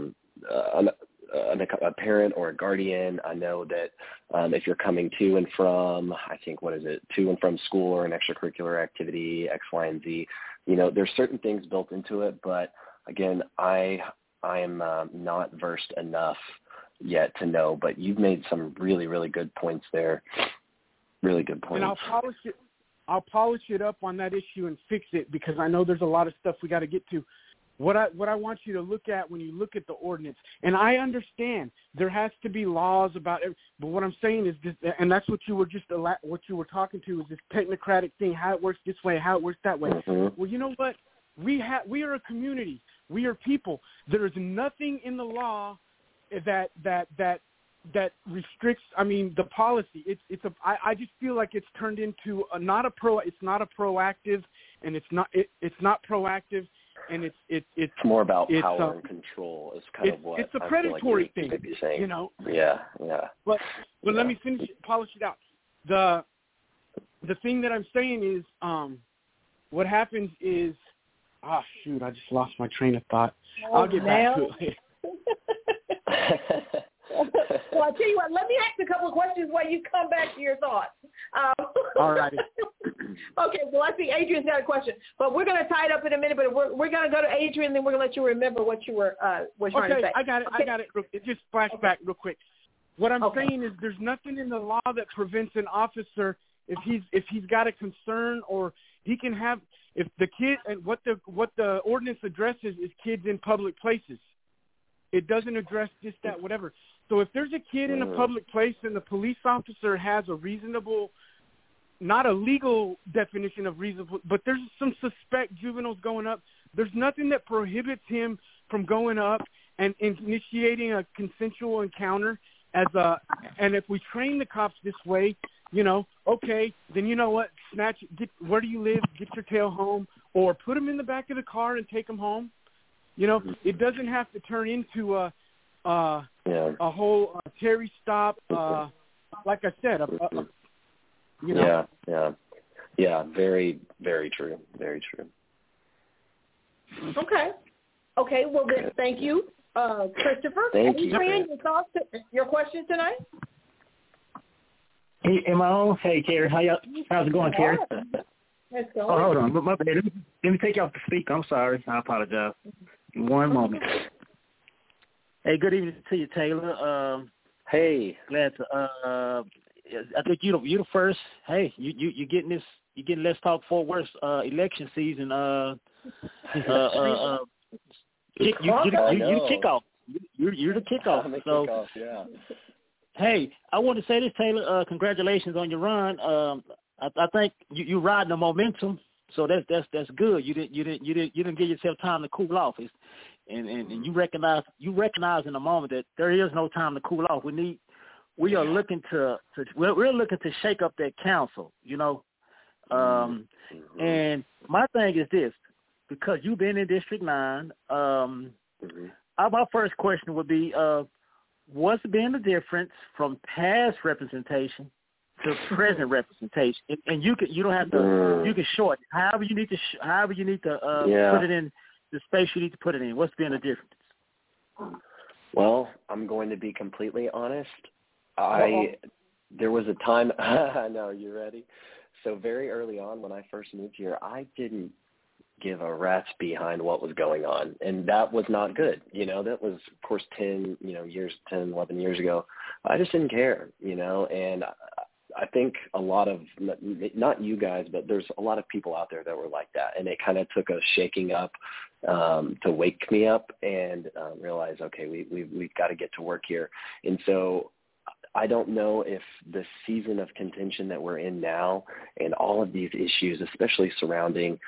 Speaker 1: a parent or a guardian. I know that if you're coming to and from, to and from school or an extracurricular activity, X, Y, and Z, there's certain things built into it. But again, I am not versed enough yet to know. But you've made some really, really good points there. Really good points.
Speaker 4: And I'll polish it up on that issue and fix it, because I know there's a lot of stuff we got to get to. What I want you to look at when you look at the ordinance, and I understand there has to be laws about it, but what I'm saying is this, and that's what you were talking to, is this technocratic thing, how it works this way, how it works that way.
Speaker 1: Mm-hmm.
Speaker 4: Well, you know what? We are a community. We are people. There is nothing in the law that restricts. The policy. I just feel like it's turned into it's not a proactive, and it's not proactive. And it's
Speaker 1: more about power and control. Is kind of what
Speaker 4: it's a predatory thing,
Speaker 1: saying. Yeah.
Speaker 4: But let me polish it out. The thing that I'm saying is, what happens is, I just lost my train of thought. I'll get back to it later.
Speaker 3: Well, I'll tell you what, let me ask a couple of questions while you come back to your thoughts.
Speaker 4: All righty.
Speaker 3: Okay, well, I think Adrian's got a question, but we're going to tie it up in a minute. But we're going to go to Adrian, then we're going to let you remember what you were trying to say.
Speaker 4: I got it.
Speaker 3: Okay.
Speaker 4: I got it. It just flashback real quick. What I'm saying is, there's nothing in the law that prevents an officer if he's got a concern, or he can have, if the kid, and what the ordinance addresses is kids in public places. It doesn't address just that, whatever. So if there's a kid in a public place and the police officer has a reasonable, not a legal definition of reasonable, but there's some suspect juveniles going up, there's nothing that prohibits him from going up and initiating a consensual encounter and if we train the cops this way, okay, then you know what, where do you live, get your tail home, or put them in the back of the car and take them home. It doesn't have to turn into a whole Terry stop, like I said,
Speaker 1: Yeah, very, very true. Very true.
Speaker 3: Okay, well, then, thank you. Christopher,
Speaker 1: thank you.
Speaker 3: Adrian, your thoughts, your questions tonight?
Speaker 5: Hey, am I on? Hey, Carrie, how's it going, Carrie?
Speaker 3: Let's go.
Speaker 5: Oh, hold on. My bad. Let me take you off the speaker. I'm sorry. I apologize. One moment. Hey, good evening to you, Taylor.
Speaker 1: Hey.
Speaker 5: Glad to. I think you're the first. Hey, you getting this? You getting Let's Talk Fort Worth election season? You're the kickoff. You're the kickoff.
Speaker 1: I'm the
Speaker 5: so,
Speaker 1: kickoff, yeah.
Speaker 5: Hey, I want to say this, Taylor. Congratulations on your run. I think you're riding the momentum, so that's good. You didn't give yourself time to cool off. And you recognize in the moment that there is no time to cool off. We are looking we're looking to shake up that council, And my thing is this, because you've been in District 9, my first question would be, what's been the difference from past representation to present representation? And you don't have to, you can short however you need to put it in the space you need to put it in. What's been the difference?
Speaker 1: Well, I'm going to be completely honest. There was a time, I know, you ready? So very early on when I first moved here, I didn't give a rat's behind what was going on. And that was not good. That was, of course, 11 years ago. I just didn't care, and I think a lot of, not you guys, but there's a lot of people out there that were like that. And it kind of took a shaking up to wake me up and realize, okay, we've got to get to work here. And so I don't know if the season of contention that we're in now and all of these issues, especially surrounding,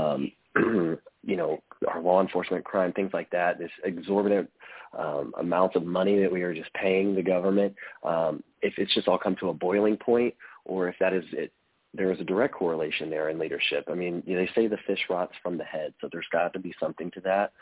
Speaker 1: our law enforcement crime, things like that, this exorbitant amounts of money that we are just paying the government, if it's just all come to a boiling point, or if that is it, there is a direct correlation there in leadership. I mean, they say the fish rots from the head, so there's got to be something to that.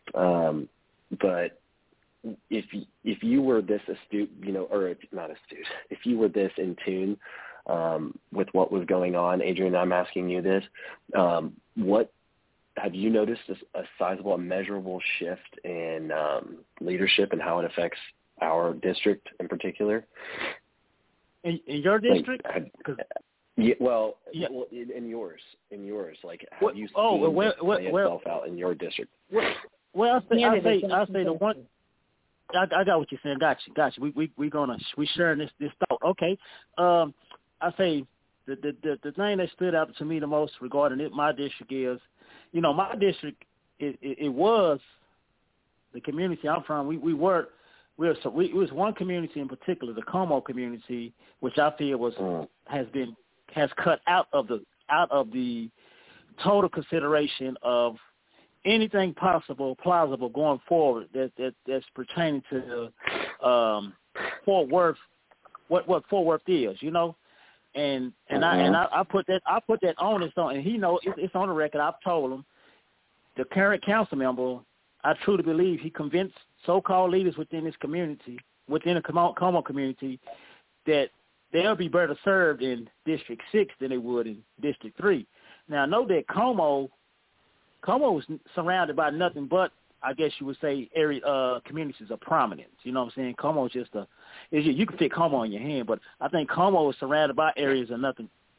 Speaker 1: But if you were this astute, or not astute, if you were this in tune with what was going on, Adrian, I'm asking you this, what have you noticed a sizable, a measurable shift in leadership and how it affects our district in particular?
Speaker 5: In your district?
Speaker 1: In yours. Like, have you seen this play itself out in your district?
Speaker 5: Well, I say the one. I got what you're saying. Got you. We sharing this thought. Okay. I say the thing that stood out to me the most regarding my district is, my district it was the community I'm from. It was one community in particular, the Como community, which I feel has cut out of the total consideration of anything plausible going forward that's pertaining to Fort Worth, what Fort Worth is, and I put that onus on, and he knows it's on the record. I've told him, the current council member, I truly believe he convinced so-called leaders within this community, within the Como community, that they'll be better served in District 6 than they would in District 3. Now, I know that Como is surrounded by nothing but, I guess you would say, area communities of prominence. You know what I'm saying? Como is you can fit Como in your hand, but I think Como is surrounded by areas of nothing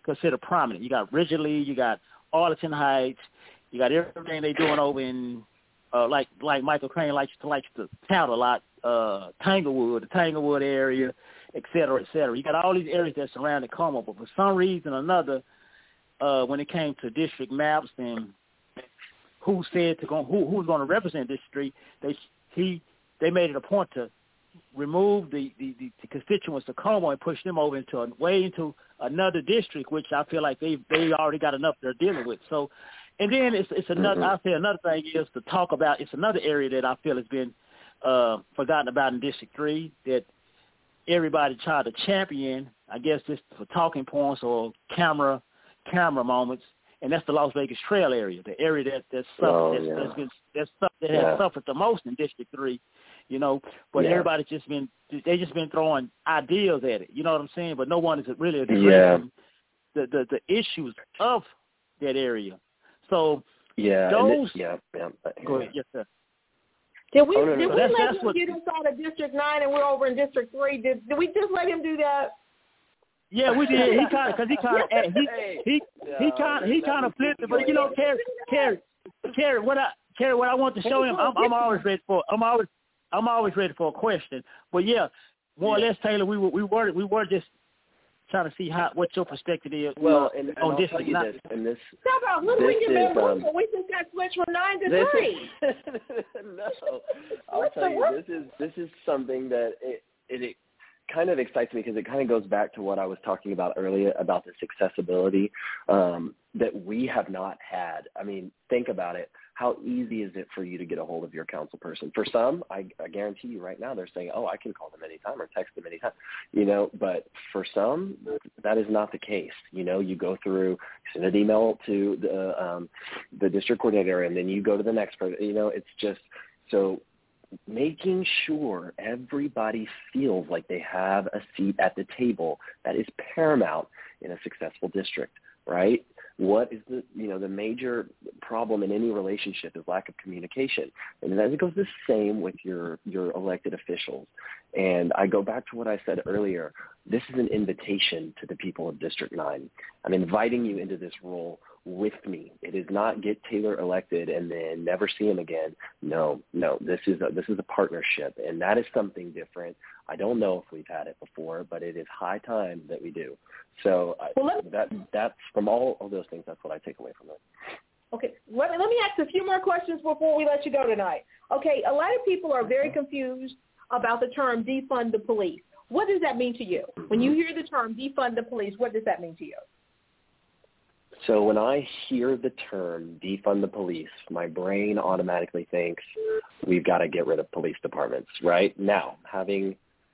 Speaker 5: considered prominent. You got Ridgely, you got Arlington Heights, you got everything they're doing over in like Michael Crane likes to tout a lot, Tanglewood, the Tanglewood area, et cetera, et cetera. You got all these areas that surround Tacoma, but for some reason or another, when it came to district maps and who's going to represent district, they made it a point to remove the constituents of Tacoma and push them over into another district, which I feel like they already got enough they're dealing with. So, and then it's another. I'll say another thing is to talk about. It's another area that I feel has been forgotten about in District 3 that everybody tried to champion. I guess just for talking points or camera moments, and that's the Las Vegas Trail area, the area that has suffered the most in District 3. But everybody's just been throwing ideas at it. You know what I'm saying? But no one is really addressing the issues of that area. So those. Go ahead, yes, sir.
Speaker 3: Did we let him get inside of District 9 and we're over in District 3? Did we just let him do that?
Speaker 5: Yeah, we did. He kind of flipped it. But Carrie, what I want to show him, I'm always ready for. I'm always ready for a question. But yeah, more or less, Taylor, we were just trying to see what your perspective is.
Speaker 1: Well, and on
Speaker 5: this.
Speaker 1: What
Speaker 3: do we remember? We just got switched from 9 to 3.
Speaker 1: No, I'll tell you, this is something that it kind of excites me because it kind of goes back to what I was talking about earlier about this accessibility that we have not had. I mean, think about it. How easy is it for you to get a hold of your council person? For some, I guarantee you right now they're saying, oh, I can call them anytime or text them anytime, but for some, that is not the case. You go through, send an email to the district coordinator, and then you go to the next person. It's just so making sure everybody feels like they have a seat at the table, that is paramount in a successful district, right? What is the major problem in any relationship is lack of communication. And then it goes the same with your elected officials. And I go back to what I said earlier. This is an invitation to the people of District 9. I'm inviting you into this role with me. It is not get Taylor elected and then never see him again. No. This is a partnership, and that is something different. I don't know if we've had it before, but it is high time that we do. So that's from all of those things. That's what I take away from it.
Speaker 3: Okay, let me ask a few more questions before we let you go tonight. Okay, a lot of people are very confused about the term defund the police. What does that mean to you? When you hear the term defund the police, what does that mean to you?
Speaker 1: So when I hear the term defund the police, my brain automatically thinks we've got to get rid of police departments, right? Now, having,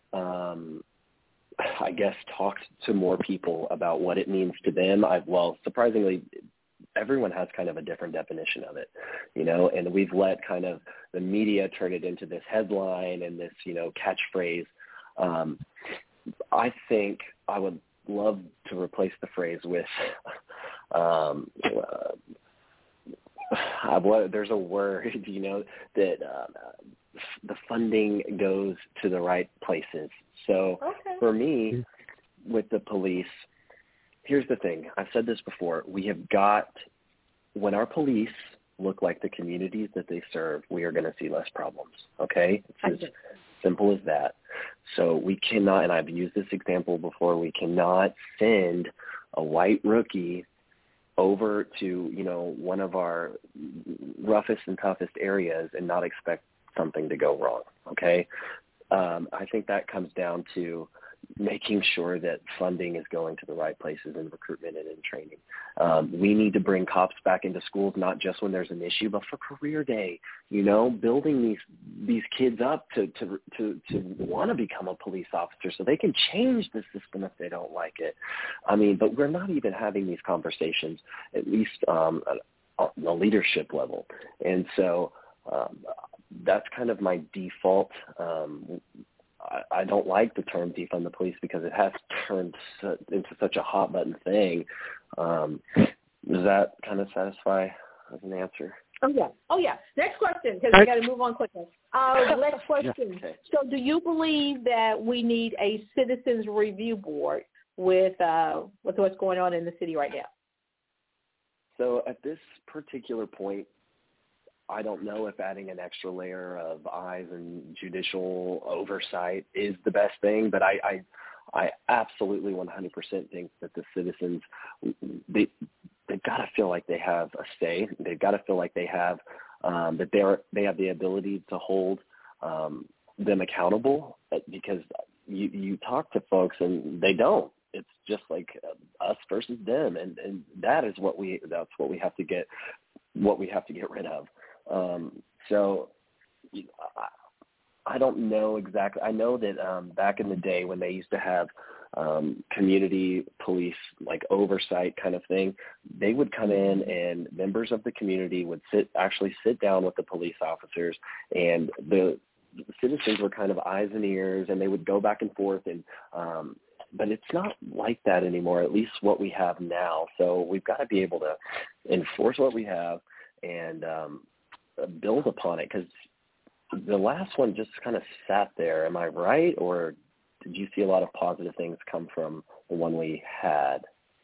Speaker 1: I guess, talked to more people about what it means to them, surprisingly, everyone has kind of a different definition of it, and we've let kind of the media turn it into this headline and this, catchphrase. I think I would love to replace the phrase with there's a word, that the funding goes to the right places. So for me, with the police, here's the thing. I've said this before. We have got, when our police look like the communities that they serve, we are going to see less problems, okay? It's as simple as that. So we cannot, and I've used this example before, we cannot send a white rookie over to, one of our roughest and toughest areas and not expect something to go wrong, okay? I think that comes down to making sure that funding is going to the right places in recruitment and in training. We need to bring cops back into schools, not just when there's an issue, but for career day, building these kids up to want to become a police officer so they can change the system if they don't like it. I mean, but we're not even having these conversations, at least on the leadership level. And so that's kind of my default. I don't like the term defund the police because it has turned into such a hot button thing. Does that kind of satisfy as an answer?
Speaker 3: Oh yeah. Next question, because we got to move on quickly. Next question. Okay. So, do you believe that we need a citizens review board with what's going on in the city right now?
Speaker 1: So at this particular point, I don't know if adding an extra layer of eyes and judicial oversight is the best thing, but I absolutely 100% think that the citizens, they've got to feel like they have a say. They've got to feel like they have that they have the ability to hold them accountable, because you talk to folks and they don't. It's just like us versus them, and that's what we have to get rid of. So I don't know exactly. I know that back in the day when they used to have community police, like oversight kind of thing, they would come in and members of the community would sit down with the police officers, and the citizens were kind of eyes and ears, and they would go back and forth. And but it's not like that anymore, at least what we have now. So we've got to be able to enforce what we have and build upon it, because the last one just kind of sat there. Am I right? Or did you see a lot of positive things come from the one we had?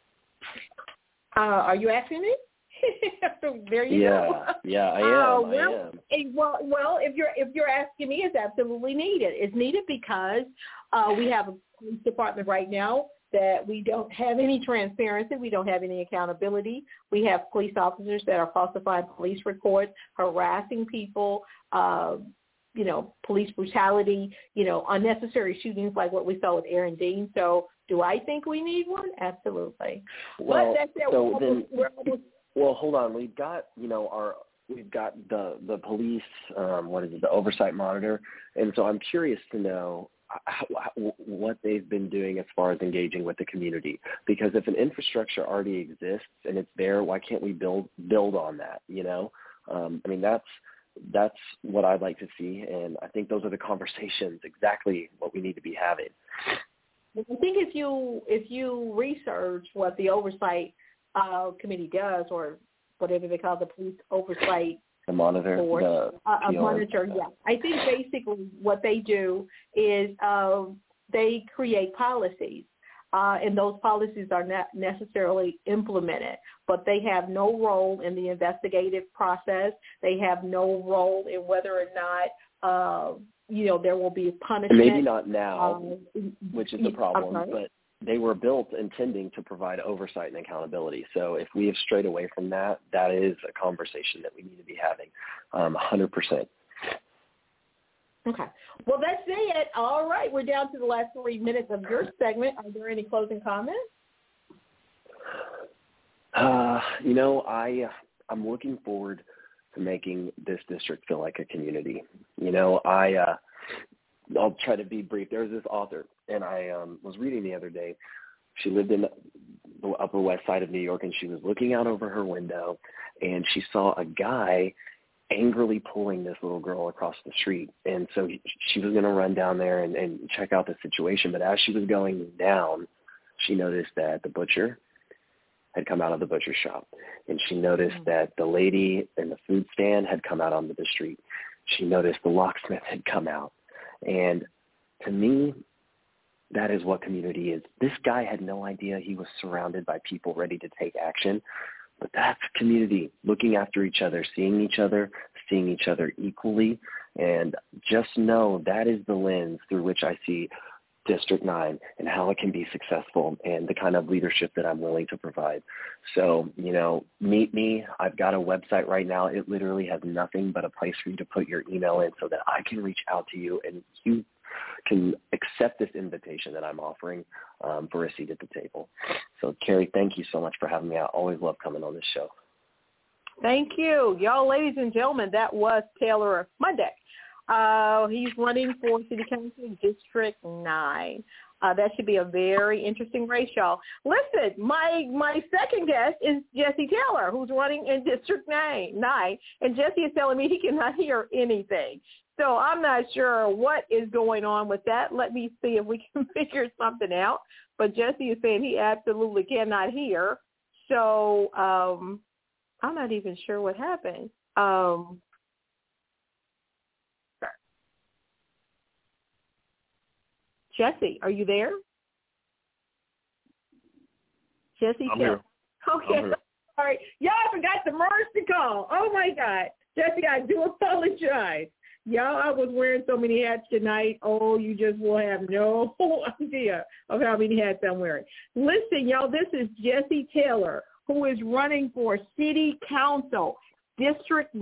Speaker 3: Are you asking me? There you go.
Speaker 1: Yeah, I am.
Speaker 3: I am. Well, if you're asking me, it's absolutely needed. It's needed because we have a police department right now that we don't have any transparency. We don't have any accountability. We have police officers that are falsifying police reports, harassing people, police brutality, unnecessary shootings like what we saw with Aaron Dean. So do I think we need one? Absolutely.
Speaker 1: Well, well, hold on. We've got, we've got the police, the oversight monitor. And so I'm curious to know what they've been doing as far as engaging with the community, because if an infrastructure already exists and it's there, why can't we build on that? That's what I'd like to see, and I think those are the conversations, exactly what we need to be having.
Speaker 3: I think if you research what the oversight committee does, or whatever they call the police oversight
Speaker 1: monitor,
Speaker 3: board, a monitor, yeah. I think basically what they do is they create policies. And those policies are not necessarily implemented, but they have no role in the investigative process. They have no role in whether or not, there will be punishment.
Speaker 1: And maybe not now, which is the problem, but they were built intending to provide oversight and accountability. So if we have strayed away from that, that is a conversation that we need to be having, 100%.
Speaker 3: Okay. Well, that's it. All right. We're down to the last 3 minutes of your segment. Are there any closing comments?
Speaker 1: I'm looking forward to making this district feel like a community. I'll try to be brief. There's this author, and I was reading the other day. She lived in the Upper West Side of New York, and she was looking out over her window, and she saw a guy angrily pulling this little girl across the street. And so she was going to run down there and check out the situation. But as she was going down, she noticed that the butcher had come out of the butcher shop. And she noticed that the lady in the food stand had come out onto the street. She noticed the locksmith had come out. And to me, that is what community is. This guy had no idea he was surrounded by people ready to take action. But that's community, looking after each other, seeing each other equally. And just know that is the lens through which I see District 9 and how it can be successful and the kind of leadership that I'm willing to provide. So, meet me. I've got a website right now. It literally has nothing but a place for you to put your email in so that I can reach out to you and you can accept this invitation that I'm offering for a seat at the table. So, Carrie, thank you so much for having me. I always love coming on this show.
Speaker 3: Thank you. Y'all, ladies and gentlemen, that was Taylor Monday. He's running for City Council District 9. That should be a very interesting race, y'all. Listen, my second guest is Jesse Taylor, who's running in District 9. And Jesse is telling me he cannot hear anything. So I'm not sure what is going on with that. Let me see if we can figure something out. But Jesse is saying he absolutely cannot hear. So I'm not even sure what happened. Jesse, are you there? Jesse
Speaker 6: I'm
Speaker 3: Taylor.
Speaker 6: here.
Speaker 3: Okay.
Speaker 6: I'm here.
Speaker 3: All right. Y'all forgot the merge to call. Oh, my God. Jesse, I do apologize. Y'all, I was wearing so many hats tonight. Oh, you just will have no idea of how many hats I'm wearing. Listen, y'all, this is Jesse Taylor, who is running for City Council, District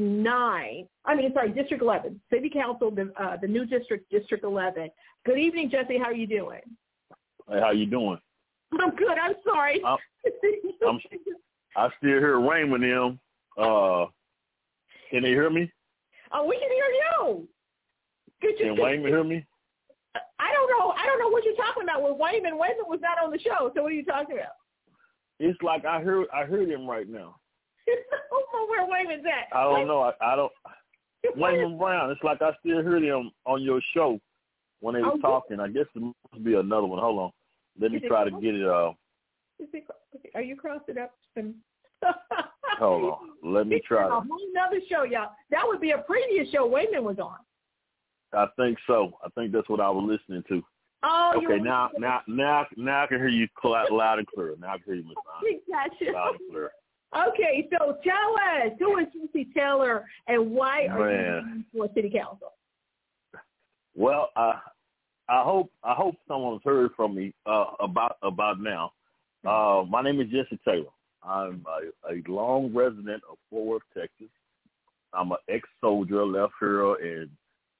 Speaker 3: 11. City Council, the new district, District 11. Good evening, Jesse. How are you doing?
Speaker 6: Hey, how you doing?
Speaker 3: I'm good. I'm sorry.
Speaker 6: I still hear Raymond them. Can they hear me?
Speaker 3: Oh, we can hear you.
Speaker 6: Can Wayman hear me?
Speaker 3: I don't know. I don't know what you're talking about. With Wayman was not on the show. So what are you talking about?
Speaker 6: It's like I heard him right now.
Speaker 3: I don't know where Wayman's at.
Speaker 6: I don't know. I don't. Wayman Brown. It's like I still heard him on your show when they were talking. I guess there must be another one. Hold on. Let me try to get it.
Speaker 3: Are you crossing up?
Speaker 6: Hold on. Let me try.
Speaker 3: A whole nother show, y'all. That would be a previous show Wayman was on.
Speaker 6: I think so. I think that's what I was listening to.
Speaker 3: Oh,
Speaker 6: okay. Now I can hear you loud and clear. Now I can hear you, Ms.
Speaker 3: Gotcha.
Speaker 6: Loud and clear.
Speaker 3: Okay, so tell us, who is Jesse Taylor and why are you running for City Council?
Speaker 6: Well, I hope someone's heard from me about now. My name is Jesse Taylor. I'm a long resident of Fort Worth, Texas. I'm an ex-soldier, left here in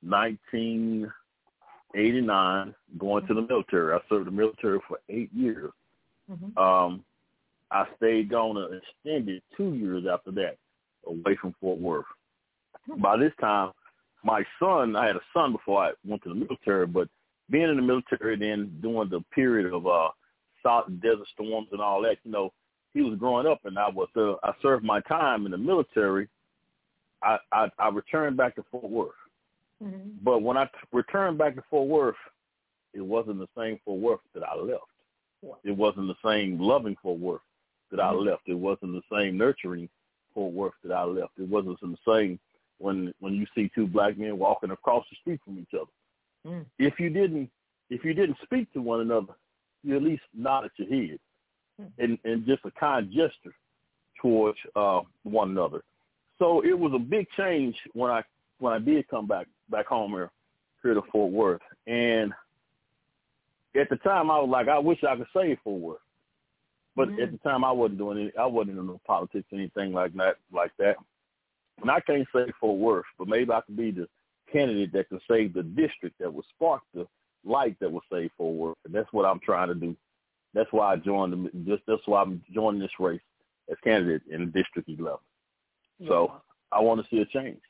Speaker 6: 1989, going to the military. I served the military for 8 years. Mm-hmm. I stayed gone an extended 2 years after that, away from Fort Worth. By this time, I had a son before I went to the military, but being in the military then during the period of South Desert Storms and all that, he was growing up, and I served my time in the military. I returned back to Fort Worth. Mm-hmm. But when I returned back to Fort Worth, it wasn't the same Fort Worth that I left. What? It wasn't the same loving Fort Worth that I left. It wasn't the same nurturing Fort Worth that I left. It wasn't the same when you see two black men walking across the street from each other. Mm. If you didn't speak to one another, you at least nod at your head. And just a kind gesture towards one another. So it was a big change when I did come back home here to Fort Worth. And at the time, I was like, I wish I could save Fort Worth. But at the time, I wasn't doing it. I wasn't in no politics or anything like that. And I can't save Fort Worth, but maybe I could be the candidate that can save the district that would spark the light that will save Fort Worth. And that's what I'm trying to do. That's why I joined that's why I'm joining this race as candidate in District 11. Yeah. So I want to see a change.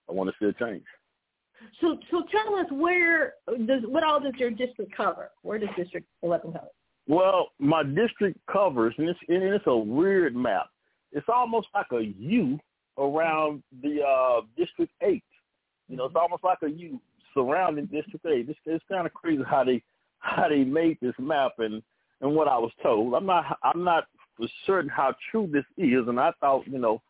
Speaker 3: So tell us what all does your district cover? Where does District 11 cover?
Speaker 6: Well, my district covers, and it's a weird map. It's almost like a U around the District 8. It's almost like a U surrounding District 8. It's kind of crazy how they made this map and what I was told. I'm not for certain how true this is, and I thought,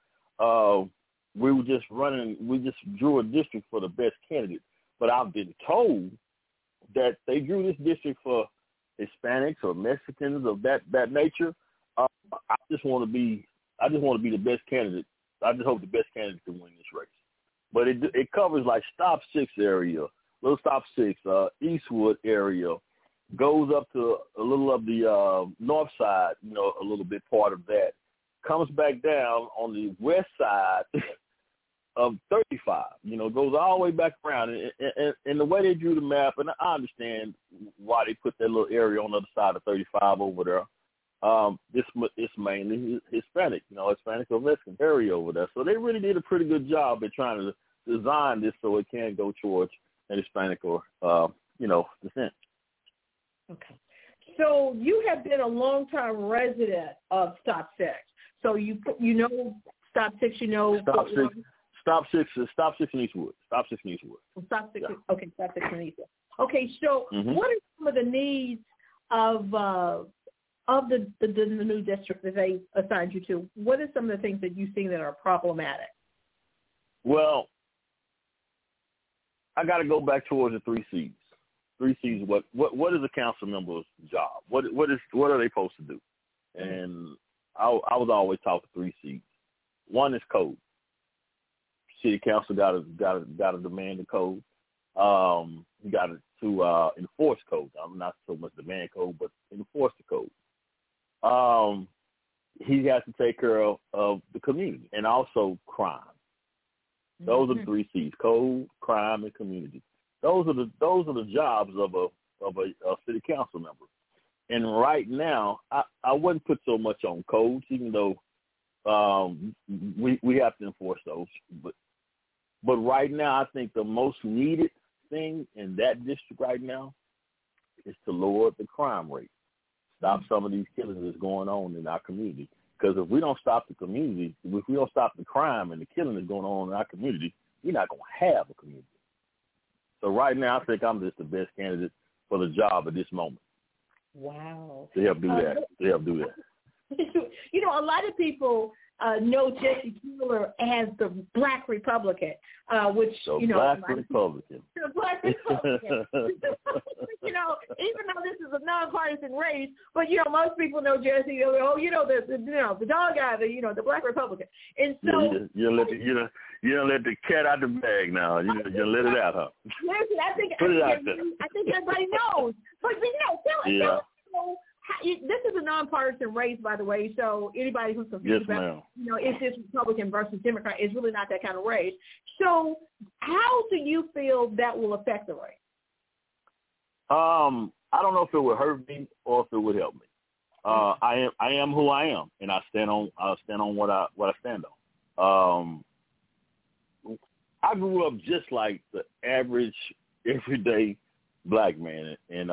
Speaker 6: we just drew a district for the best candidate. But I've been told that they drew this district for Hispanics or Mexicans of that nature. I just want to be the best candidate. I just hope the best candidate can win this race. But it covers like Stop 6 area, Little Stop 6, Eastwood area, goes up to a little of the north side, a little bit part of that, comes back down on the west side of 35, goes all the way back around. And the way they drew the map, and I understand why they put that little area on the other side of 35 over there. It's mainly Hispanic, Hispanic or Mexican area over there. So they really did a pretty good job at trying to design this so it can go towards an Hispanic or, descent.
Speaker 3: Okay. So you have been a long-time resident of Stop 6. So you know Stop 6,
Speaker 6: Stop 6 in Eastwood. Stop 6 in Eastwood.
Speaker 3: Stop 6.
Speaker 6: Yeah.
Speaker 3: Okay, Stop 6 in Eastwood. Okay, so what are some of the needs of the new district that they assigned you to? What are some of the things that you see that are problematic?
Speaker 6: Well, I got to go back towards the 3 C's. 3 C's. What is a council member's job? What are they supposed to do? and I was always taught the 3 C's. One is code. City council got to demand the code. You got to enforce code. I'm not so much demand code, but enforce the code. He has to take care of the community and also crime. Those are the 3 C's: code, crime, and community. Those are the jobs of a city council member. And right now, I wouldn't put so much on codes, even though we have to enforce those. But right now, I think the most needed thing in that district right now is to lower the crime rate. Stop some of these killings that's going on in our community. Because if we don't stop the community, if we don't stop the crime and the killing that's going on in our community, we're not going to have a community. So right now, I think I'm just the best candidate for the job at this moment.
Speaker 3: Wow.
Speaker 6: To help do that.
Speaker 3: You know, a lot of people know Jesse Keeler as the Black Republican, which,
Speaker 6: the Black Republican.
Speaker 3: The Black Republican. You know, even though this is a nonpartisan race, but, you know, most people know Jesse, the dog guy, the Black Republican. And so...
Speaker 6: You don't let the cat out the bag now. You let it out, huh?
Speaker 3: Listen, I think everybody knows. But, tell us. This is a nonpartisan race, by the way, so anybody who's confused about, is this Republican versus Democrat, is really not that kind of race. So how do you feel that will affect the race?
Speaker 6: I don't know if it would hurt me or if it would help me. I am who I am, and I stand on what I stand on. I grew up just like the average, everyday black man, in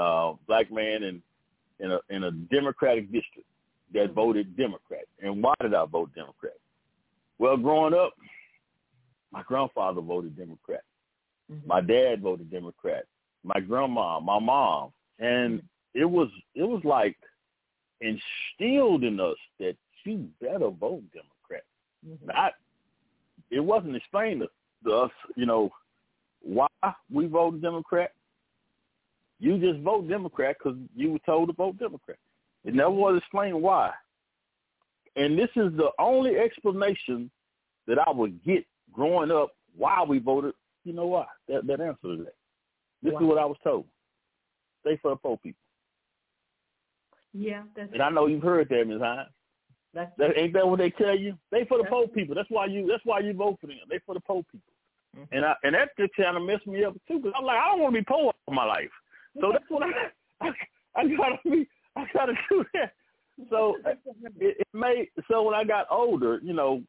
Speaker 6: a Democratic district that voted Democrat. And why did I vote Democrat? Well, growing up, my grandfather voted Democrat. Mm-hmm. My dad voted Democrat. My grandma, my mom. And it was like instilled in us that you better vote Democrat. Mm-hmm. It wasn't explained to us, why we voted Democrat. You just vote Democrat because you were told to vote Democrat. It never was explained why. And this is the only explanation that I would get growing up why we voted. You know why? That answer to that. This is what I was told. Stay for the poor people.
Speaker 3: Yeah.
Speaker 6: And I know you've heard that, Ms. Hines. Ain't that what they tell you? They for the poor people. That's why you vote for them. They for the poor people. Mm-hmm. And that just kind of messed me up too, because I'm like, I don't want to be poor all my life. So that's what I gotta do that. So it made, so when I got older,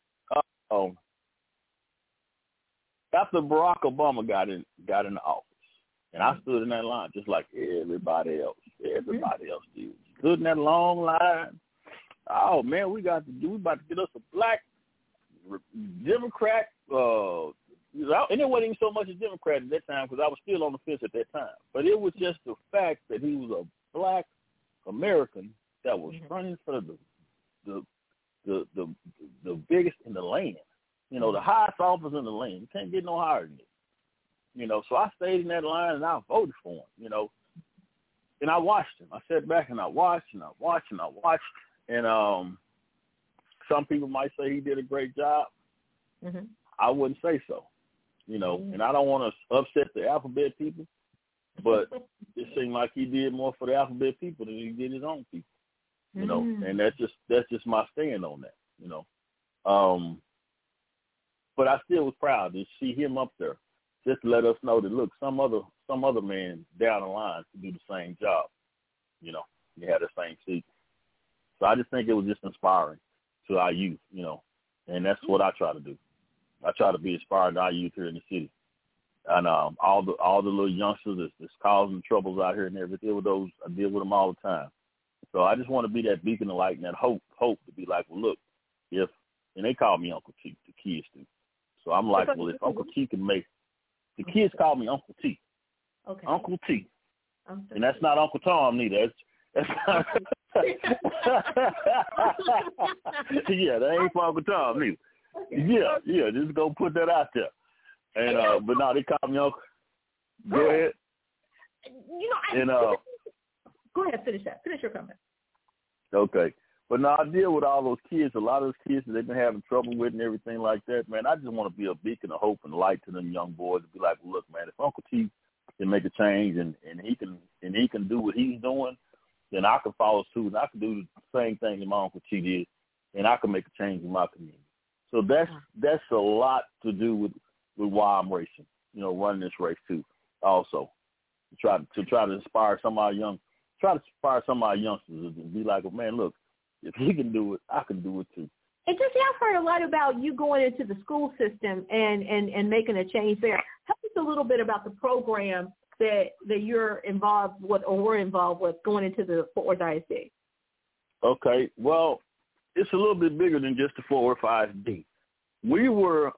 Speaker 6: after Barack Obama got in the office, and I stood in that line just like everybody else. Everybody else did. Stood in that long line. Oh man, we about to get us a black Democrat. And it wasn't even so much a Democrat at that time because I was still on the fence at that time. But it was just the fact that he was a black American that was running for the biggest in the land. The highest office in the land. You can't get no higher than it. So I stayed in that line and I voted for him, And I watched him. I sat back and I watched and I watched and I watched. And some people might say he did a great job. Mm-hmm. I wouldn't say so. And I don't want to upset the alphabet people, but it seemed like he did more for the alphabet people than he did his own people, and that's just my stand on that, but I still was proud to see him up there, just to let us know that, look, some other man down the line could do the same job, he had the same seat. So I just think it was just inspiring to our youth, and that's what I try to do. I try to be inspired to our youth here in the city, and all the little youngsters that's causing troubles out here and everything. I deal with them all the time. So I just want to be that beacon of light and that hope to be like, well, look, and they call me Uncle T, the kids do. So I'm like, well, if Uncle T can make, the kids call me Uncle T.
Speaker 3: Okay.
Speaker 6: Uncle T. And that's not Uncle Tom neither. That's not. Yeah, that ain't for Uncle Tom neither. Okay. Yeah, just go put that out there. And but no, they call me Uncle. Go ahead.
Speaker 3: Go ahead, finish that. Finish your comment.
Speaker 6: Okay. But now I deal with all those kids, a lot of those kids that they've been having trouble with and everything like that, man. I just want to be a beacon of hope and light to them young boys and be like, look, man, if Uncle T can make a change and he can do what he's doing, then I can follow suit and I can do the same thing that my Uncle T did, and I can make a change in my community. So that's a lot to do with why I'm racing, running this race too. Also, to try to inspire some of our youngsters and be like, well, man, look, if he can do it, I can do it too.
Speaker 3: And just I've heard a lot about you going into the school system and making a change there. Tell us a little bit about the program that you're involved with or were involved with going into the Fort Worth ISD.
Speaker 6: Okay, well, it's a little bit bigger than just the Fort Worth ISD. We were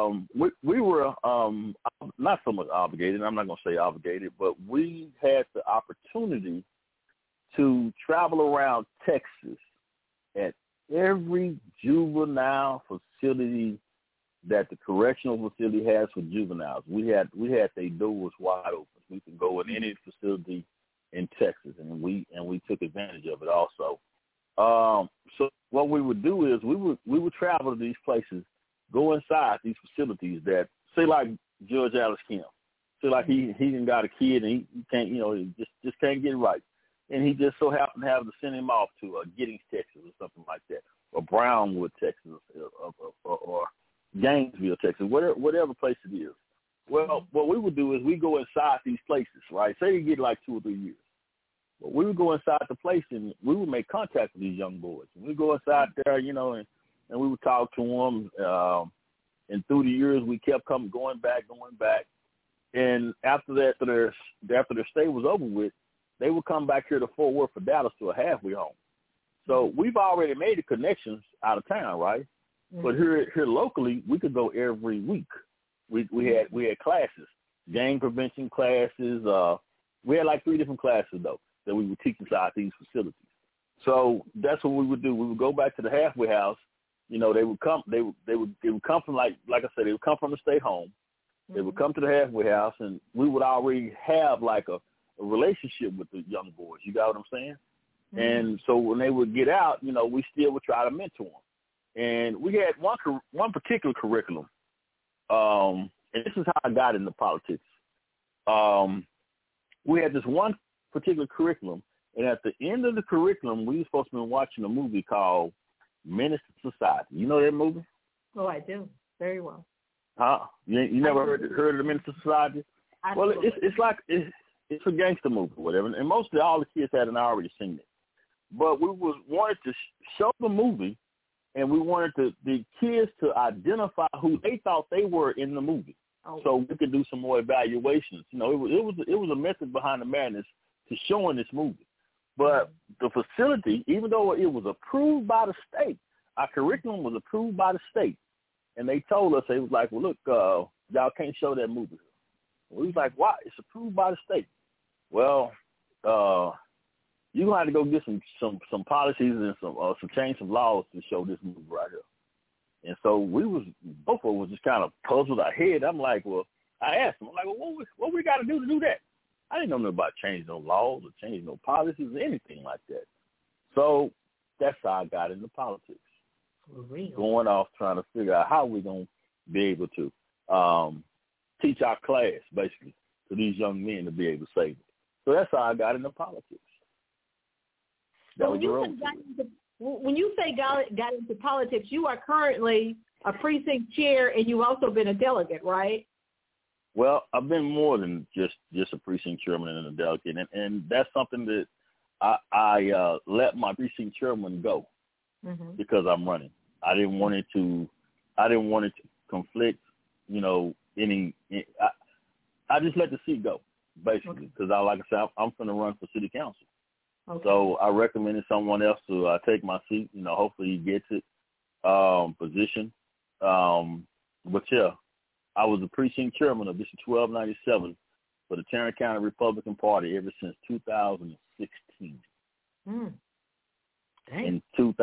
Speaker 6: not so much obligated. I'm not going to say obligated, but we had the opportunity to travel around Texas at every juvenile facility that the correctional facility has for juveniles. We had their doors wide open. We could go in any facility in Texas, and we took advantage of it also. So what we would do is we would travel to these places, go inside these facilities that, say like Judge Alice Kim, say like he done got a kid and he can't, he just can't get it right. And he just so happened to have to send him off to Giddings, Texas or something like that, or Brownwood, Texas, or Gainesville, Texas, whatever place it is. Well, what we would do is we go inside these places, right? Say you get like 2 or 3 years. But we would go inside the place and we would make contact with these young boys. And we go inside there, and we would talk to them. And through the years, we kept going back. And after that, after their stay was over with, they would come back here to Fort Worth for Dallas to a halfway home. So we've already made the connections out of town, right? Mm-hmm. But here locally, we could go every week. We had classes, gang prevention classes. We had like 3 different classes though that we would teach inside these facilities. So that's what we would do. We would go back to the halfway house. They would come. They would come from like I said, they would come from the stay home. Mm-hmm. They would come to the halfway house, and we would already have like a relationship with the young boys. You got what I'm saying? Mm-hmm. And so when they would get out, we still would try to mentor them. And we had one particular curriculum, and this is how I got into politics. We had this one particular curriculum, and at the end of the curriculum, we were supposed to be watching a movie called Menace to Society. You know that movie?
Speaker 3: Oh, I do. Very well.
Speaker 6: Huh? You never heard of the Menace to Society? Well, it's a gangster movie or whatever, and mostly all the kids hadn't already seen it. But we wanted to show the movie, and we wanted the kids to identify who they thought they were in the movie, so we could do some more evaluations. It was a method behind the madness to showing this movie. But the facility, even though it was approved by the state, our curriculum was approved by the state, and they told us, they was like, well, look, y'all can't show that movie. We was like, why? It's approved by the state. Well, you're going to have to go get some policies and some change some laws to show this movie right here. And so both of us was just kind of puzzled our head. I'm like, well, I asked them, I'm like, well, what we got to do that? I didn't know nothing about changing no laws or changing no policies or anything like that. So that's how I got into politics. Going off trying to figure out how we're going to be able to teach our class, basically, to these young men to be able to save them. So that's how I got into politics.
Speaker 3: When you say got into politics, you are currently a precinct chair, and you've also been a delegate, right?
Speaker 6: Well, I've been more than just a precinct chairman and a delegate, and that's something that I let my precinct chairman go because I'm running. I didn't want it to conflict, any. I just let the seat go, basically, because like I said, I'm going to run for city council. Okay. So I recommended someone else to take my seat. Hopefully he gets it position. But yeah, I was the precinct chairman of District 1297 for the Tarrant County Republican Party ever since 2016. In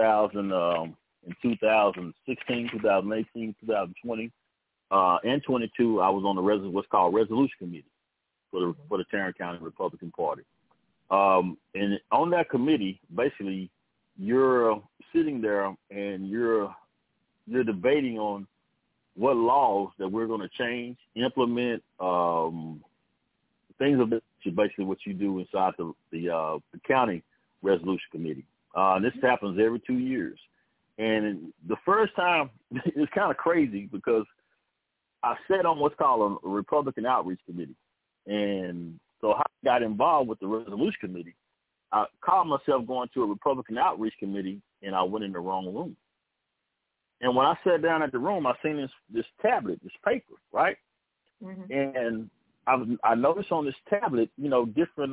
Speaker 6: 2016, 2018, 2020, and 22, I was on the what's called Resolution Committee for the Tarrant County Republican Party. And on that committee, basically, you're sitting there and you're debating on what laws that we're going to change, implement, things of this. Basically, what you do inside the county resolution committee. This happens every 2 years, and the first time it's kind of crazy because I sat on what's called a Republican outreach committee, and so how I got involved with the resolution committee, I called myself going to a Republican outreach committee, and I went in the wrong room. And when I sat down at the room, I seen this tablet, this paper, right? Mm-hmm. And I noticed on this tablet, different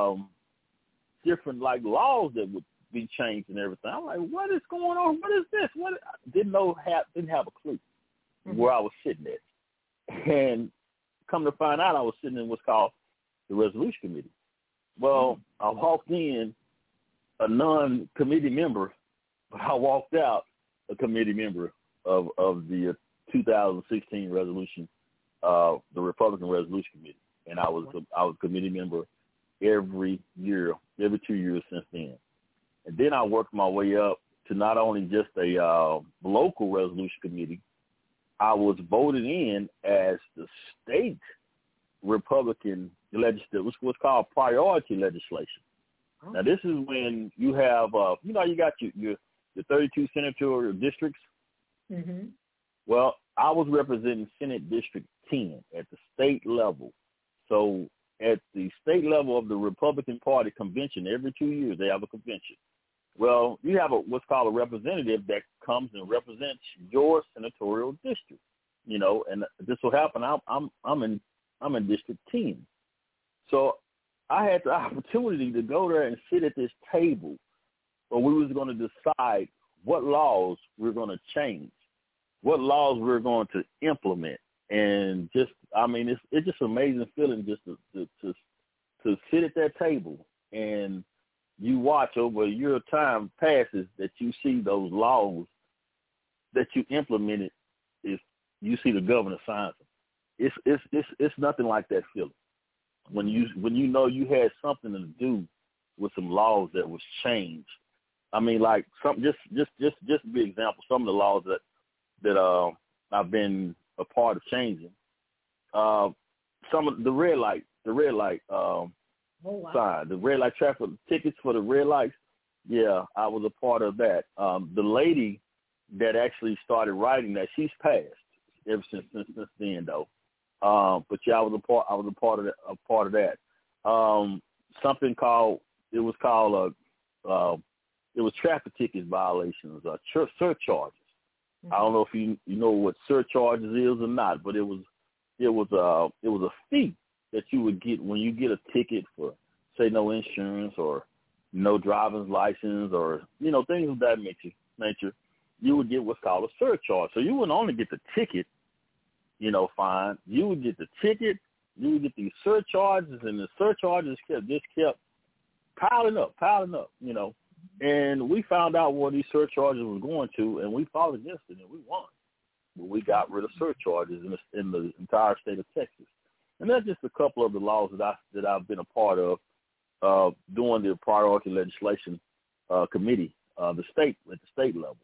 Speaker 6: like laws that would be changed and everything. I'm like, what is going on? What is this? What? I didn't have a clue where I was sitting at. And come to find out, I was sitting in what's called the resolution committee. Well, I walked in a non-committee member, but I walked out a committee member of the 2016 resolution, the Republican Resolution Committee, and I was a committee member every 2 years since then. And then I worked my way up to not only just a local resolution committee, I was voted in as the state Republican legislature, which was called priority legislation. Oh. Now, this is when you have, you got your 32 senatorial districts. Mm-hmm. Well, I was representing Senate District 10 at the state level. So at the state level of the Republican Party convention, every 2 years they have a convention. Well, you have what's called a representative that comes and represents your senatorial district, and this will happen. I'm in District 10. So I had the opportunity to go there and sit at this table where we was going to decide what laws we're going to change, what laws we're going to implement. And it's just an amazing feeling just to sit at that table and you watch over your time passes that you see those laws that you implemented. If you see the governor sign them, it's nothing like that feeling when you know you had something to do with some laws that was changed. I mean, like some just to be an example, some of the laws that I've been a part of changing. Some of the red light sign, the red light traffic tickets for the red lights. Yeah, I was a part of that. The lady that actually started writing that, she's passed ever since then though. But yeah, I was a part of that. Something called it was traffic tickets violations, surcharges. Mm-hmm. I don't know if you know what surcharges is or not, but it was a fee that you would get when you get a ticket for, say, no insurance or no driver's license or things of that nature. You would get what's called a surcharge. So you wouldn't only get the ticket, fine. You would get the ticket. You would get these surcharges, and the surcharges kept piling up. And we found out what these surcharges was going to, and we fought against it, and we won. But we got rid of surcharges in the entire state of Texas. And that's just a couple of the laws that I've been a part of doing the priority legislation committee, at the state level.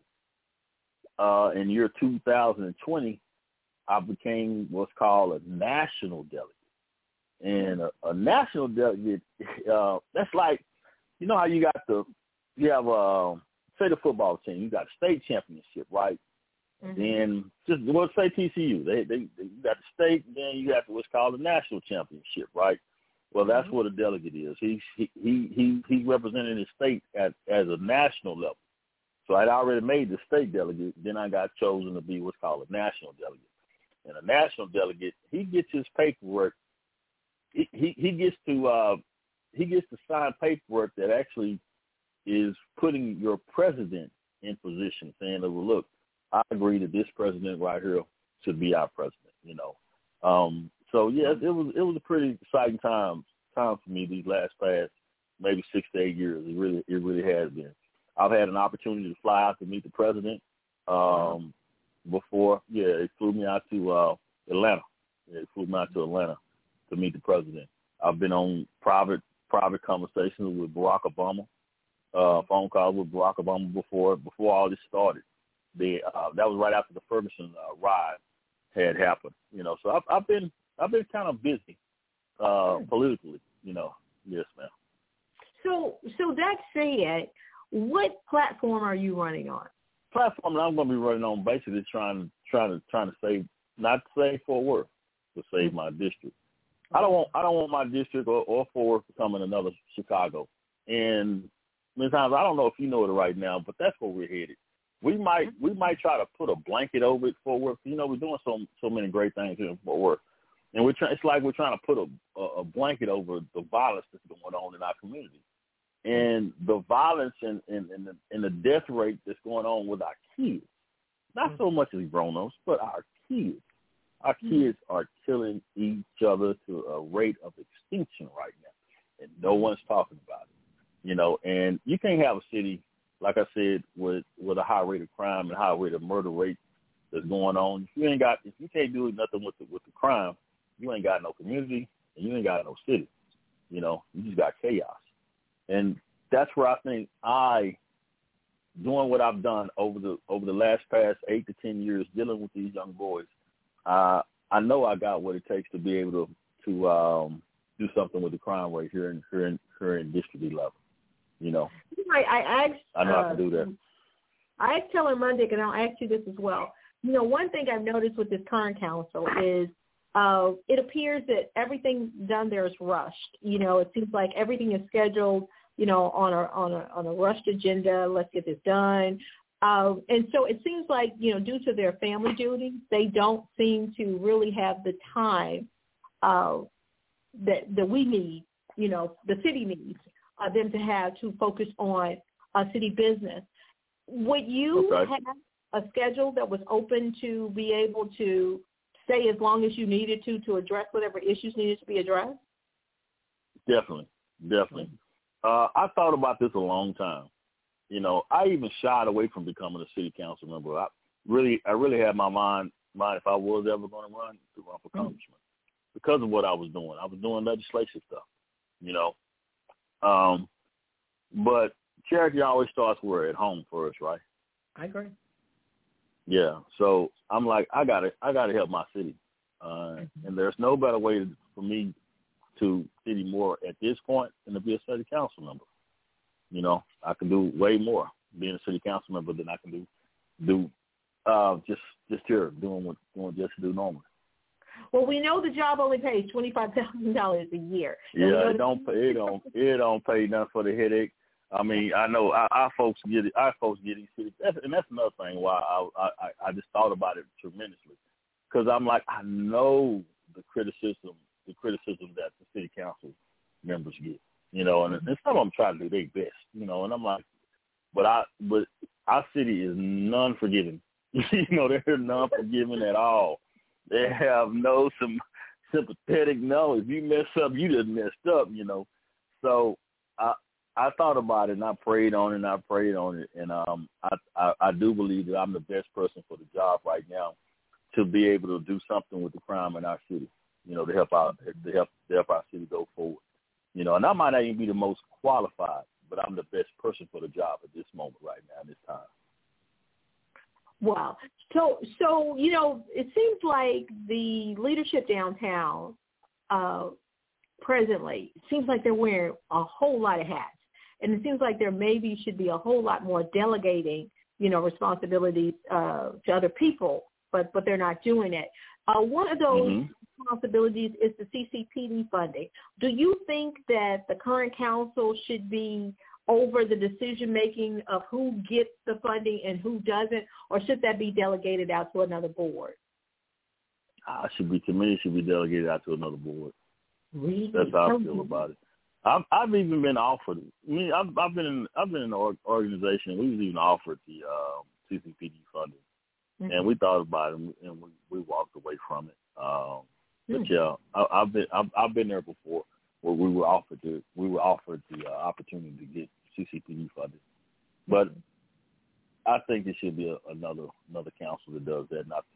Speaker 6: In year 2020, I became what's called a national delegate. And a national delegate, that's like, how you have say the football team, you got a state championship, right? Mm-hmm. Then let's say TCU, they got the state, then you got what's called a national championship, right? Well, that's what a delegate is. He's representing his state as a national level. So I'd already made the state delegate, then I got chosen to be what's called a national delegate. And a national delegate, he gets his paperwork. He gets to sign paperwork that actually is putting your president in position, saying, well, look, I agree that this president right here should be our president, So yeah, it was a pretty exciting time for me these past maybe 6 to 8 years. It really has been. I've had an opportunity to fly out to meet the president. Before, it flew me out to Atlanta. It flew me out to Atlanta to meet the president. I've been on private conversations with Barack Obama. phone calls with Barack Obama before all this started. That was right after the Ferguson riot had happened. So I've been kind of busy politically. Yes, ma'am.
Speaker 3: So that said, what platform are you running on?
Speaker 6: Platform that I'm going to be running on, basically trying to save, not to save Fort Worth, to save my district. I don't want my district or Fort Worth becoming another Chicago. And many times, I don't know if you know it right now, but that's where we're headed. We might try to put a blanket over it, Fort Worth. We're doing so many great things here in Fort Worth, and it's like we're trying to put a blanket over the violence that's going on in our community, and the violence and the death rate that's going on with our kids. Not so much as grown-ups, but our kids. Our kids are killing each other to a rate of extinction right now, and no one's talking about it. And you can't have a city, like I said, with a high rate of crime and high rate of murder rate that's going on. If you can't do nothing with the crime, you ain't got no community and you ain't got no city. You just got chaos. And that's where I think doing what I've done over the past 8 to 10 years dealing with these young boys, I know I got what it takes to be able to do something with the crime rate here in District 11.
Speaker 3: I
Speaker 6: know I can do that.
Speaker 3: I asked Taylor Mondick, and I'll ask you this as well. One thing I've noticed with this current council is it appears that everything done there is rushed. It seems like everything is scheduled, on a rushed agenda. Let's get this done. And so it seems like, due to their family duties, they don't seem to really have the time that we need, the city needs them to have to focus on city business. Would you have a schedule that was open to be able to stay as long as you needed to address whatever issues needed to be addressed?
Speaker 6: Definitely. I thought about this a long time. I even shied away from becoming a city council member. I really had my mind if I was ever going to run for congressman because of what I was doing. I was doing legislation stuff, But charity always starts where at home first, right?
Speaker 3: I agree.
Speaker 6: Yeah. So I'm like, I gotta help my city, and there's no better way for me to city more at this point than to be a city council member. I can do way more being a city council member than I can do just here doing just to do normally.
Speaker 3: Well, we know the job only pays $25,000 a year.
Speaker 6: Yeah, it don't pay nothing for the headache. I mean, I know our folks get it. Our folks get these cities, and that's another thing why I just thought about it tremendously, because I'm like, I know the criticism that the city council members get, and some of them try to do their best, and I'm like, but our city is non-forgiving. They're non-forgiving at all. They have no sympathetic. No, if you mess up, you just messed up. So I thought about it and I prayed on it, and I do believe that I'm the best person for the job right now to be able to do something with the crime in our city. To help our city go forward. And I might not even be the most qualified, but I'm the best person for the job at this moment right now, at this time.
Speaker 3: Wow. So it seems like the leadership downtown presently, it seems like they're wearing a whole lot of hats. And it seems like there maybe should be a whole lot more delegating, responsibilities to other people, but they're not doing it. One of those responsibilities is the CCPD funding. Do you think that the current council should be over the decision-making of who gets the funding and who doesn't, or should that be delegated out to another board?
Speaker 6: Committee should be delegated out to another board.
Speaker 3: Really?
Speaker 6: That's how I feel about it. I've even been offered. I've been in an organization. We was even offered the CCPD funding, and we thought about it, and we walked away from it. But yeah, I've been there before, where we were offered the opportunity to get CCPD funding. But I think it should be another council that does that, not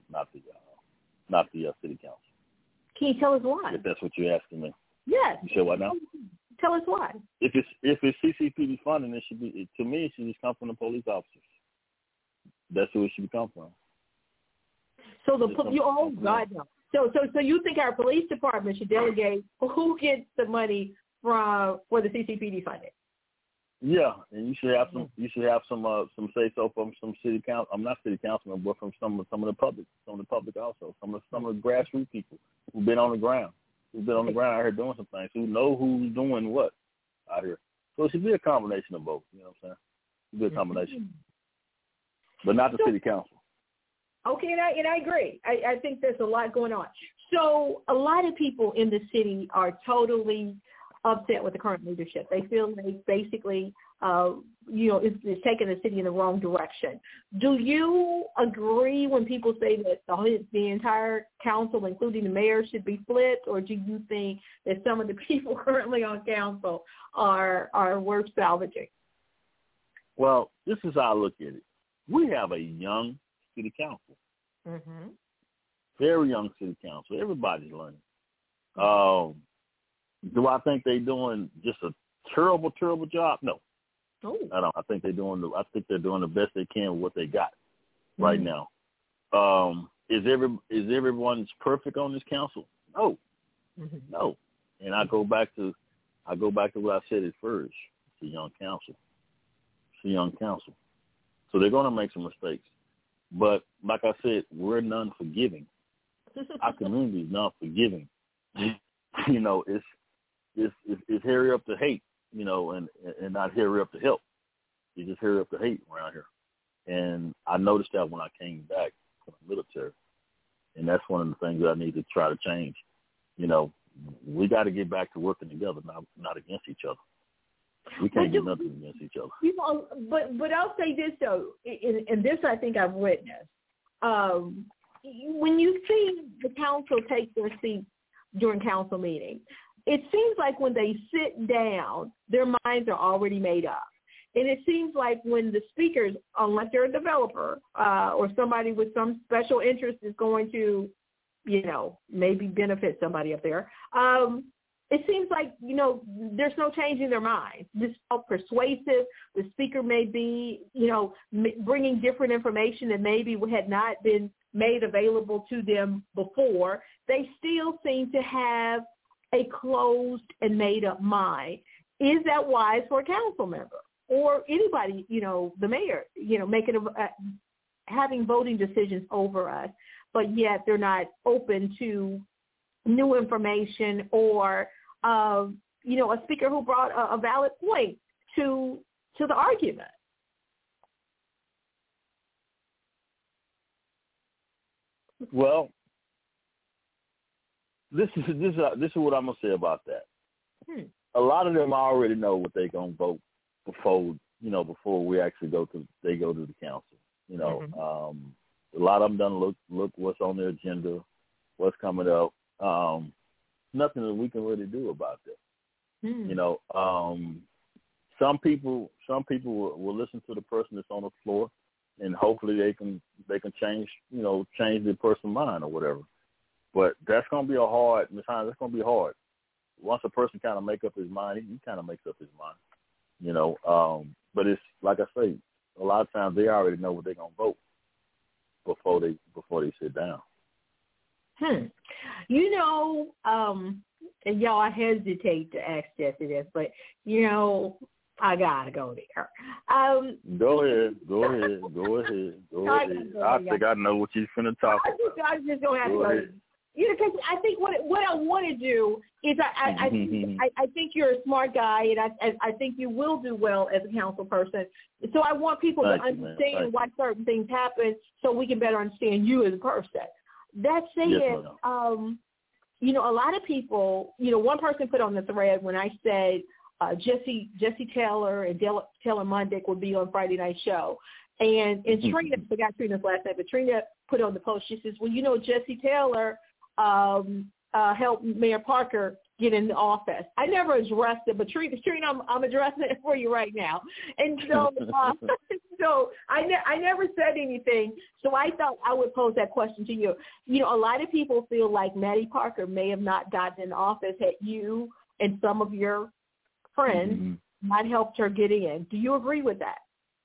Speaker 6: the city council.
Speaker 3: Can you tell us why?
Speaker 6: If that's what you're asking me.
Speaker 3: Yes.
Speaker 6: You said what now?
Speaker 3: Tell us why.
Speaker 6: If it's CCPD funding, it should be, to me, it should just come from the police officers. That's who it should come from.
Speaker 3: So God, no. So you think our police department should delegate who gets the money for the CCPD funding?
Speaker 6: Yeah, and you should have some say so from some city council. I'm not city councilmen, but from some of the public also, some of the grassroots people who've been on the ground, out here doing some things, who know who's doing what out here. So it should be a combination of both. You know what I'm saying? It should be a combination, but not the city council.
Speaker 3: Okay, and I agree. I think there's a lot going on. So a lot of people in the city are totally upset with the current leadership. They feel like basically, it's taking the city in the wrong direction. Do you agree when people say that the entire council, including the mayor, should be flipped, or do you think that some of the people currently on council are worth salvaging?
Speaker 6: Well, this is how I look at it. We have a young city council.
Speaker 3: Mm-hmm.
Speaker 6: Very young city council. Everybody's learning. Do I think they're doing just a terrible, terrible job? No.
Speaker 3: Oh.
Speaker 6: I don't. I think they're doing the best they can with what they got right now. Is everyone's perfect on this council? No. Mm-hmm. No. And I go back to what I said at first. It's a young council. So they're going to make some mistakes. But like I said, we're non-forgiving. Our community is non-forgiving. It's hurry up to hate, and not hurry up to help. You just hurry up to hate around here. And I noticed that when I came back from the military. And that's one of the things that I need to try to change. We got to get back to working together, not against each other. We can't do nothing against each other.
Speaker 3: But I'll say this, though, and this I think I've witnessed. When you see the council take their seats during council meetings, it seems like when they sit down, their minds are already made up. And it seems like when the speakers, unless they're a developer or somebody with some special interest is going to, maybe benefit somebody up there, it seems like, there's no changing their minds. Just how persuasive the speaker may be, bringing different information that maybe had not been made available to them before. They still seem to have a closed and made-up mind. Is that wise for a council member or anybody, the mayor, having voting decisions over us, but yet they're not open to new information or, a speaker who brought a valid point to the argument?
Speaker 6: Well, this is what I'm gonna say about that. A lot of them already know what they're gonna vote before we actually go to the council. A lot of them done look what's on their agenda, what's coming up. Nothing that we can really do about that. Some people will listen to the person that's on the floor, and hopefully they can change their person's mind or whatever. But that's gonna be that's gonna be hard. Once a person kind of make up his mind, he kind of makes up his mind. But it's like I say, a lot of times they already know what they're gonna vote before they sit down.
Speaker 3: And y'all, I hesitate to ask Jesse this, but I gotta go there.
Speaker 6: Go ahead. I think I know what you're finna talk about.
Speaker 3: I'm just gonna have to go. Because I think what I want to do is I think you're a smart guy, and I think you will do well as a council person. So I want people to understand why certain things happen, so we can better understand you as a person. That said, a lot of people, one person put on the thread when I said Jesse Taylor and Taylor Mundick would be on Friday night show. And Trina, I forgot Trina's last name, but Trina put on the post, she says, well, Jesse Taylor helped Mayor Parker get in the office. I never addressed it, but Trina, I'm addressing it for you right now. And so, so I never said anything. So I thought I would pose that question to you. A lot of people feel like Maddie Parker may have not gotten in office had you and some of your friend might helped her get in. Do you agree with that?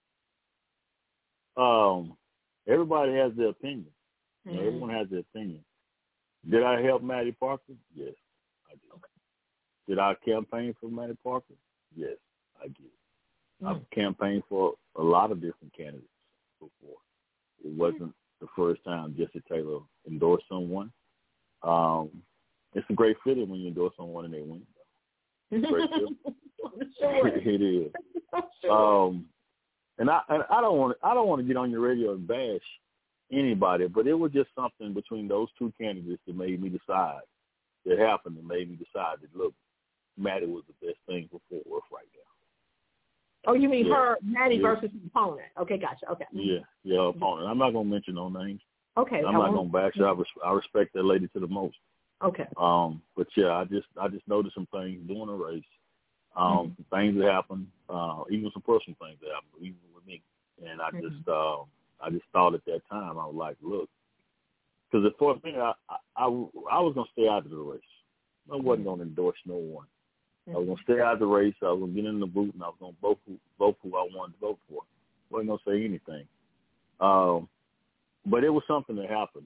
Speaker 6: Everybody has their opinion. You know, everyone has their opinion. Did I help Maddie Parker? Yes, I did. Okay. Did I campaign for Maddie Parker? Yes, I did. I've campaigned for a lot of different candidates before. It wasn't the first time Jesse Taylor endorsed someone. It's a great feeling when you endorse someone and they win. It's a great feeling. Sure. It is. Sure. And I don't want to get on your radio and bash anybody, but it was just something between those two candidates that made me decide. That happened and made me decide that, look, Maddie was the best thing for Fort Worth right now.
Speaker 3: Oh, you mean her, Maddie versus the opponent? Okay, gotcha. Okay.
Speaker 6: Yeah, opponent. I'm not gonna mention no names.
Speaker 3: Okay.
Speaker 6: I'm not gonna bash her. I respect that lady to the most.
Speaker 3: Okay.
Speaker 6: But yeah, I just noticed some things during the race. Things that happened, even some personal things that happened, even with me. And I just thought at that time, I was like, look, because for me, I was gonna stay out of the race. I wasn't gonna endorse no one. I was gonna stay out of the race. I was gonna get in the booth, and I was gonna vote who I wanted to vote for. I wasn't gonna say anything. But it was something that happened.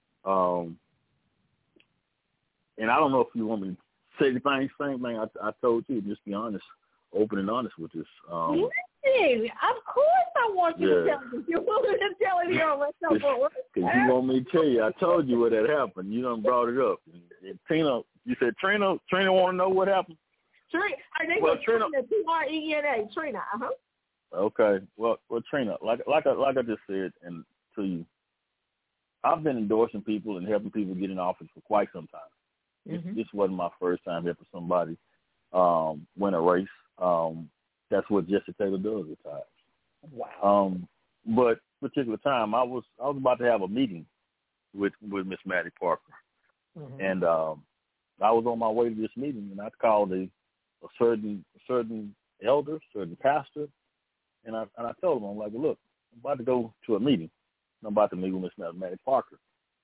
Speaker 6: And I don't know if you want me to say the same thing I told you. Just be honest, open and honest with this.
Speaker 3: Of course I want you to tell me. You're willing to tell it here on Let's Talk Fort Worth.
Speaker 6: Because you want me to tell you. I told you what had happened. You done brought it up. And Tina, you said Trina want to know what happened?
Speaker 3: Trina, her name was Trina, Trina, Trina.
Speaker 6: Okay. Well, Trina, like I just said, and to you, I've been endorsing people and helping people get in office for quite some time. This wasn't my first time helping somebody win a race. That's what Jesse Taylor does at times.
Speaker 3: Wow.
Speaker 6: But particular time, I was about to have a meeting with Miss Maddie Parker, and I was on my way to this meeting, and I called a certain elder, certain pastor, and I told him, I'm like, look, I'm about to go to a meeting. I'm about to meet with Miss Maddie Parker,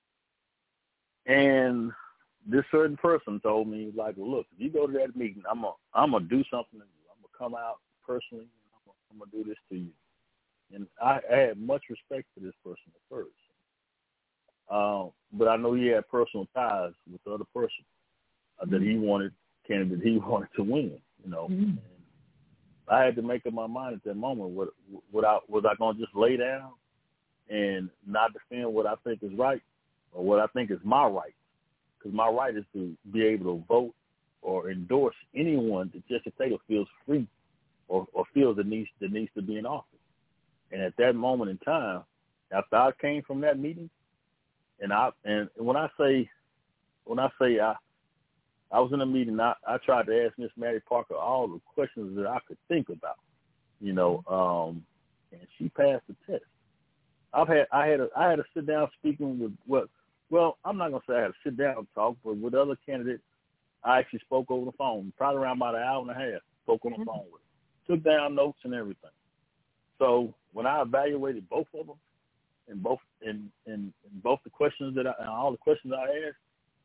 Speaker 6: and this certain person told me, like, well, look, if you go to that meeting, I'm gonna do something to you. I'm gonna come out personally, and I'm gonna do this to you. And I had much respect for this person at first, but I know he had personal ties with the other person that he wanted to win. You know, and I had to make up my mind at that moment. Was I gonna just lay down and not defend what I think is right or what I think is my right? Because my right is to be able to vote or endorse anyone that Jesse Taylor feels free or feels that needs to be in office. And at that moment in time, after I came from that meeting, and when I say I was in a meeting, I tried to ask Miss Maddie Parker all the questions that I could think about, you know, and she passed the test. I had a sit down speaking with Well, I'm not going to say I had to sit down and talk, but with other candidates, I actually spoke over the phone, probably around about an hour and a half, spoke on the phone with them, took down notes and everything. So when I evaluated both of them and both the questions and all the questions I asked,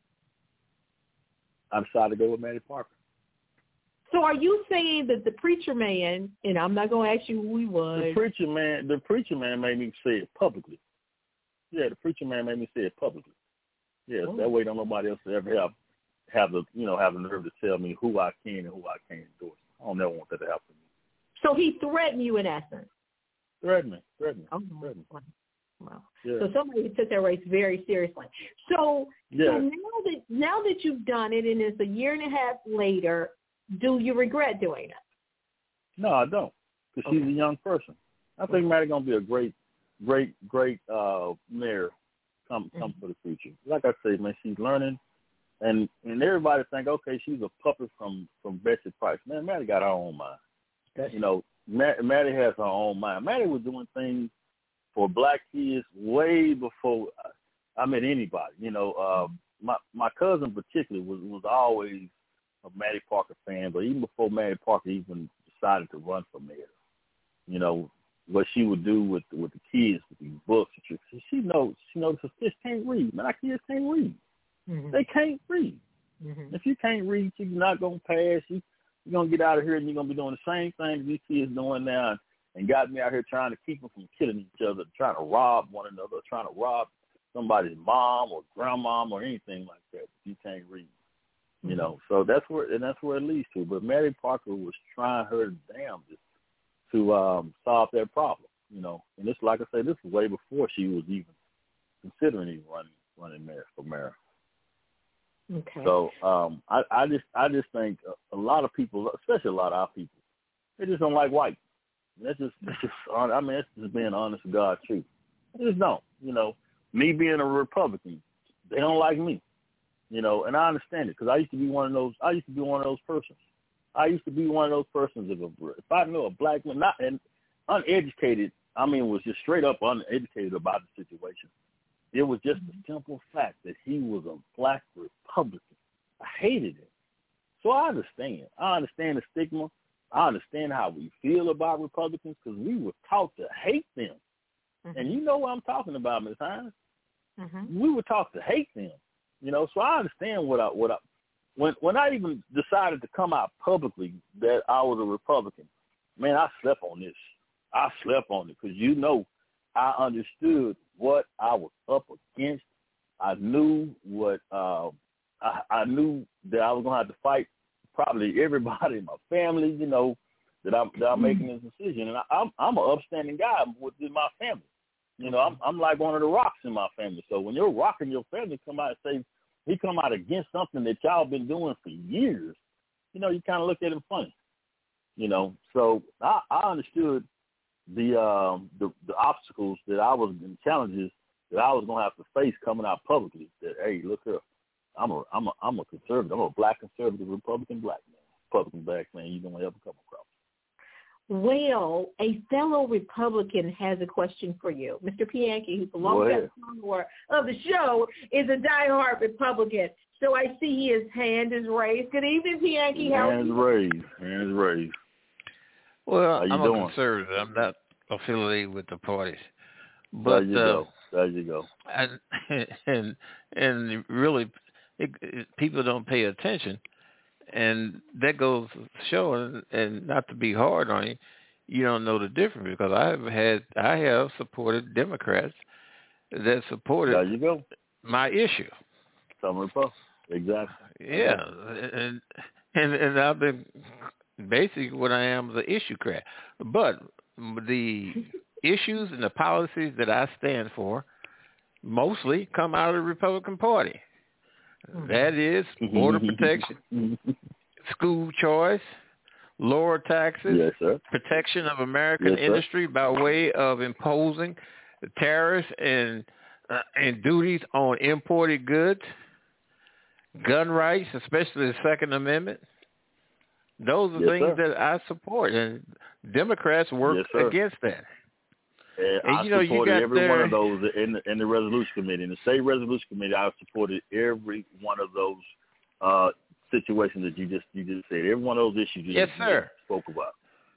Speaker 6: I decided to go with Maddie Parker.
Speaker 3: So are you saying that the preacher man, and I'm not going to ask you who he was.
Speaker 6: The preacher man made me say it publicly. Yeah, the preacher man made me say it publicly. Yes, that way don't nobody else ever have the nerve to tell me who I can and who I can't endorse. I don't never want that to happen to me.
Speaker 3: So he threatened you in essence.
Speaker 6: Threatened me.
Speaker 3: Wow.
Speaker 6: Yeah.
Speaker 3: So somebody took that race very seriously. So now that you've done it and it's a year and a half later, do you regret doing it?
Speaker 6: No, I don't, because she's a young person. I think Maddie's gonna be a great mayor come for the future. Like I say, man, she's learning, and everybody think, okay, she's a puppet from Betsy Price. Man, Maddie got her own mind. You know, Maddie has her own mind. Maddie was doing things for black kids way before I met anybody. You know, my cousin particularly was always a Maddie Parker fan, but even before Maddie Parker even decided to run for mayor, you know, what she would do with the kids, with these books. She knows the kids can't read. Man, our kids can't read. They can't read. If you can't read, you're not going to pass. You're going to get out of here and you're going to be doing the same thing that these kids doing now and got me out here trying to keep them from killing each other, trying to rob one another, trying to rob somebody's mom or grandmom or anything like that. You can't read, you know. So that's where it leads to. But Mary Parker was trying her damnedest to solve that problem, you know. And this, like I say, this was way before she was even considering even running for mayor.
Speaker 3: Okay.
Speaker 6: So I just think a lot of people, especially a lot of our people, they just don't like white. That's just being honest to God truth. They just don't, you know. Me being a Republican, they don't like me, you know, and I understand it because I used to be one of those persons. I used to be one of those persons. If I knew a black man, not and uneducated, was just straight up uneducated about the situation. It was just the simple fact that he was a black Republican. I hated it. So I understand. I understand the stigma. I understand how we feel about Republicans because we were taught to hate them. Mm-hmm. And you know what I'm talking about, Ms. Hines. Mm-hmm. We were taught to hate them, you know. So I understand when I even decided to come out publicly that I was a Republican. Man, I slept on this. I slept on it because you know I understood what I was up against. I knew what I knew that I was gonna have to fight probably everybody in my family, you know, that I'm making this decision. And I'm an upstanding guy within my family. You know, I'm like one of the rocks in my family. So when your rock in your family come out and say he come out against something that y'all been doing for years, you know, you kind of look at him funny. You know, so I understood the obstacles that I was and challenges that I was gonna have to face coming out publicly. That hey, look here, I'm a conservative. I'm a black conservative Republican black man. You don't ever come across.
Speaker 3: Well, a fellow Republican has a question for you. Mr. Pianki, who's the longtime follower of the show, is a diehard Republican. So I see his hand is raised. Good evening, Pianki.
Speaker 6: Hands raised.
Speaker 7: Well, I'm a conservative. I'm not affiliated with the parties. But
Speaker 6: there you go.
Speaker 7: And really, people don't pay attention. And that goes showing, and not to be hard on you, you don't know the difference because I have supported Democrats that supported my issue.
Speaker 6: Some Republicans, exactly.
Speaker 7: Yeah, and I've been basically what I am is an issue-crat. But the issues and the policies that I stand for mostly come out of the Republican Party. That is border protection, school choice, lower taxes, protection of American industry by way of imposing tariffs and duties on imported goods, gun rights, especially the Second Amendment. Those are things that I support, and Democrats work against that.
Speaker 6: And I supported every one of those in the resolution committee. In the state resolution committee, I supported every one of those situations that you just said. Every one of those issues you just spoke about.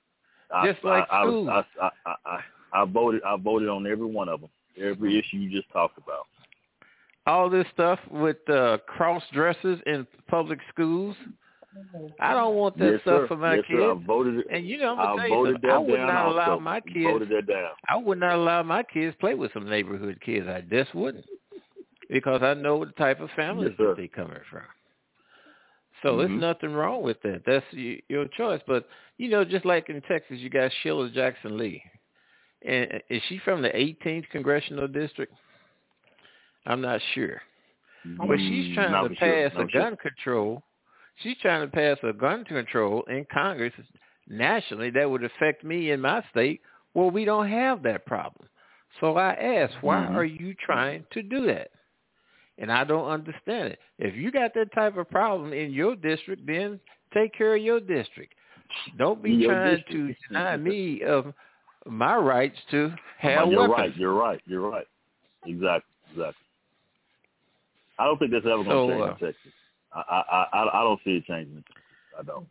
Speaker 6: I voted on every one of them. Every issue you just talked about.
Speaker 7: All this stuff with cross dressers in public schools. I don't want that stuff for my kids.
Speaker 6: I voted,
Speaker 7: and you know, I'm gonna tell you something. I would not allow my kids. I would not allow my kids to play with some neighborhood kids. I just wouldn't, because I know the type of families that they coming from. So there's nothing wrong with that. That's your choice. But you know, just like in Texas, you got Sheila Jackson Lee, and is she from the 18th congressional district? I'm not sure, but she's trying to pass a gun control. She's trying to pass a gun control in Congress nationally that would affect me in my state where we don't have that problem. So I asked, why are you trying to do that? And I don't understand it. If you got that type of problem in your district, then take care of your district. Don't be trying to deny me of my rights to have weapons.
Speaker 6: You're right. Exactly. I don't think that's ever going to change in Texas. I don't see it changing. I don't.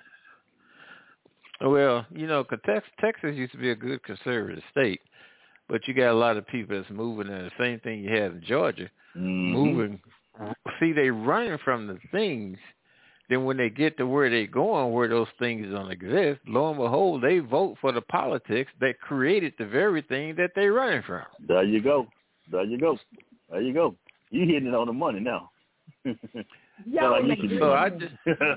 Speaker 7: Well, you know, Texas used to be a good conservative state, but you got a lot of people that's moving, and the same thing you have in Georgia, moving. See, they running from the things then when they get to where they're going, where those things don't exist, lo and behold, they vote for the politics that created the very thing that they're running from.
Speaker 6: There you go. You hitting it on the money now.
Speaker 7: So I just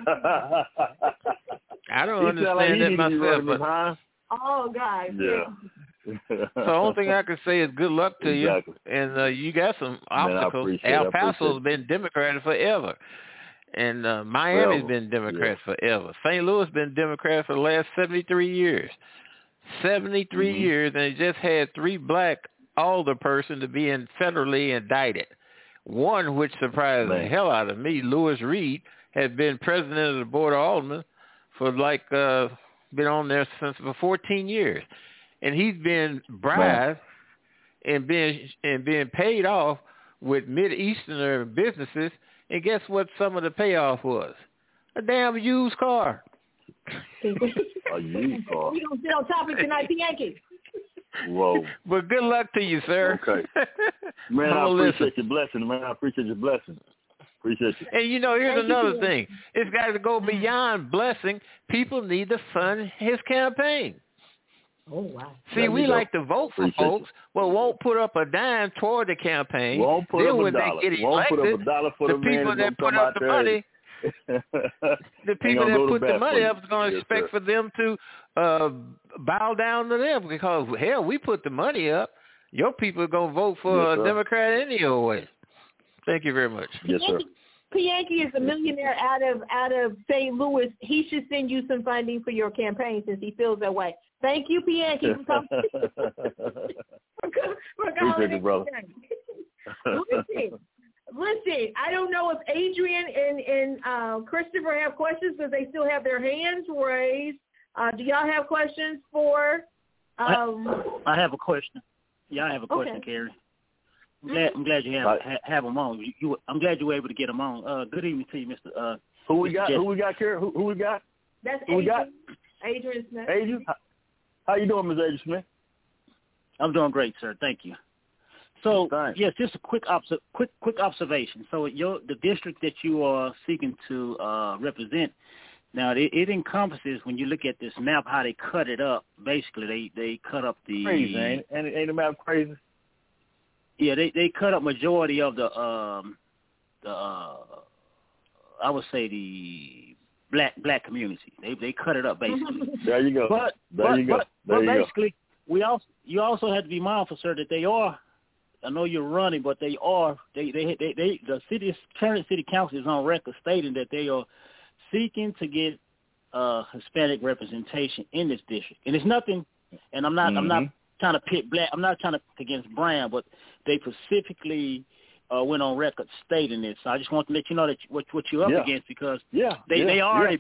Speaker 7: I don't understand that myself.
Speaker 3: Oh God.
Speaker 6: Yeah.
Speaker 7: So the only thing I can say is good luck to you. And you got some obstacles. El Paso's been Democrat forever. And Miami's been Democrat forever. St. Louis been Democrat for the last 73 years. 73 years, and they just had 3 black alderpersons to be federally indicted. One, which surprised the hell out of me, Louis Reed, had been president of the Board of Aldermen for been on there for 14 years. And he's been bribed and being paid off with Mid-Easterner businesses. And guess what some of the payoff was? A damn used car.
Speaker 6: A used car.
Speaker 3: We don't sit on topic tonight, the Yankees.
Speaker 6: Whoa.
Speaker 7: But good luck to you, sir.
Speaker 6: Okay. Man, I appreciate your blessing, man. I appreciate your blessing. Appreciate you.
Speaker 7: And, here's another thing. It's got to go beyond blessing. People need to fund his campaign.
Speaker 3: Oh, wow.
Speaker 7: See, we like to vote for folks, but won't put up a dime toward the campaign.
Speaker 6: Won't put up a dollar.
Speaker 7: They get elected,
Speaker 6: won't put up a dollar for the
Speaker 7: people that put up the money, the people that put the money up is going to expect for them to bow down to them because, hell, we put the money up. Your people are going to vote for a Democrat any old way. Thank you very much.
Speaker 6: Yes, sir.
Speaker 3: Yankee is a millionaire out of St. Louis. He should send you some funding for your campaign since he feels that way. Thank you, Yankee, for coming.
Speaker 6: Appreciate you, brother.
Speaker 3: Listen, I don't know if Adrian and Christopher have questions because they still have their hands raised. Do y'all have questions for?
Speaker 5: I have a question. Yeah, I have a question, Carrie. I'm glad you have them on. I'm glad you were able to get them on. Good evening to you, Mr.
Speaker 6: Who we got? Who we got, Carrie? Who we got?
Speaker 3: That's
Speaker 6: Who we got?
Speaker 3: Adrian Smith.
Speaker 6: Adrian, how you doing, Ms. Adrian Smith?
Speaker 5: I'm doing great, sir. Thank you. So, yes, just a quick observation. So, the district that you are seeking to represent, now it encompasses, when you look at this map, how they cut it up. Basically, they cut up the
Speaker 6: crazy, ain't the map crazy?
Speaker 5: Yeah, they cut up majority of the I would say the black community. They cut it up basically.
Speaker 6: There you go.
Speaker 5: But basically, you also have to be mindful, sir, that they are. I know you're running, but the current city council is on record stating that they are seeking to get Hispanic representation in this district, and it's nothing. And I'm not trying to pit black. I'm not trying to pick against Brown, but they specifically went on record stating this. So I just want to let you know that what you're up against because they already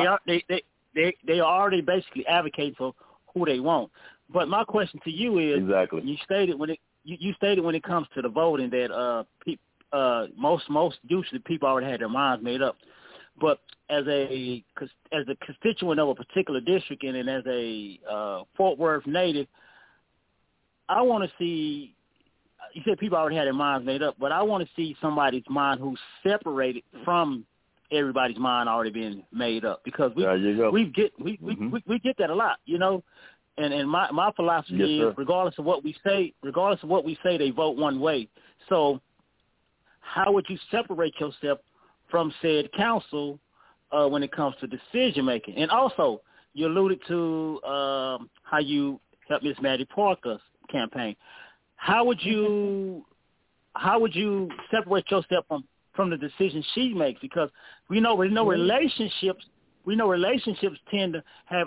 Speaker 5: basically advocate for who they want. But my question to you is, you stated when it comes to the voting that most usually people already had their minds made up. But as a constituent of a particular district and as a Fort Worth native, I want to see. You said people already had their minds made up, but I want to see somebody's mind who's separated from everybody's mind already being made up because we get that a lot, And my philosophy is regardless of what we say, they vote one way. So how would you separate yourself from said council when it comes to decision making? And also, you alluded to how you helped Miss Maddie Parker's campaign. How would you separate yourself from the decisions she makes? Because we know relationships tend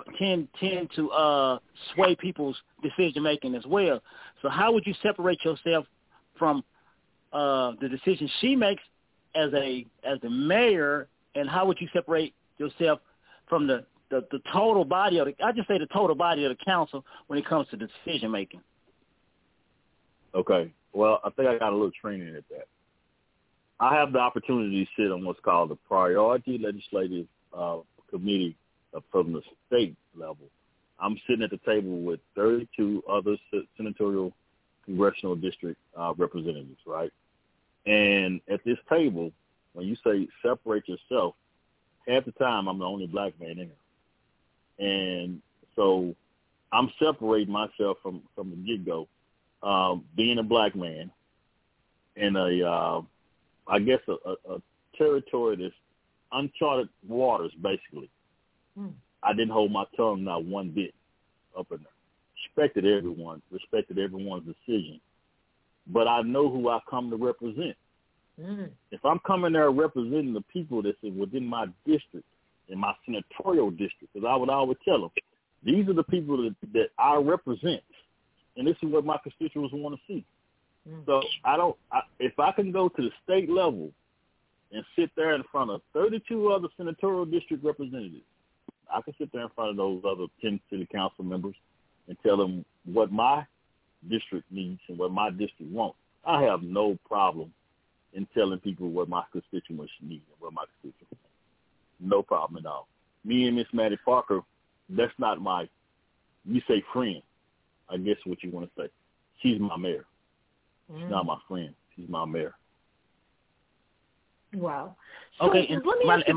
Speaker 5: to sway people's decision making as well. So how would you separate yourself from the decisions she makes as the mayor, and how would you separate yourself from the total body of the total body of the council when it comes to decision making?
Speaker 6: Okay. Well, I think I got a little training at that. I have the opportunity to sit on what's called the Priority Legislative Committee from the state level. I'm sitting at the table with 32 other senatorial congressional district representatives, right? And at this table, when you say separate yourself, at the time, I'm the only black man in there. And so I'm separating myself from the get-go, being a black man in a territory that's uncharted waters, basically. I didn't hold my tongue not one bit up in there. Respected everyone's decision. But I know who I come to represent. If I'm coming there representing the people that's within my district, in my senatorial district, because I would always tell them, these are the people that I represent, and this is what my constituents want to see. So if I can go to the state level and sit there in front of 32 other senatorial district representatives, I can sit there in front of those other 10 city council members and tell them what my district needs and what my district wants. I have no problem in telling people what my constituents need and what my constituents want. No problem at all. Me and Miss Maddie Parker, that's not my, you say friend, I guess what you want to say. She's my mayor. She's not my friend. She's my mayor.
Speaker 3: Wow. So
Speaker 5: okay, and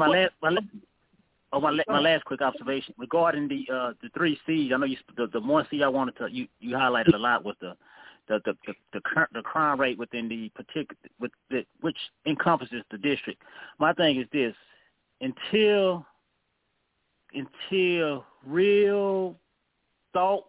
Speaker 5: my last quick observation regarding the 3 C's. I know the one C I wanted to you highlighted a lot was the crime rate within the particular which encompasses the district. My thing is this: until real thought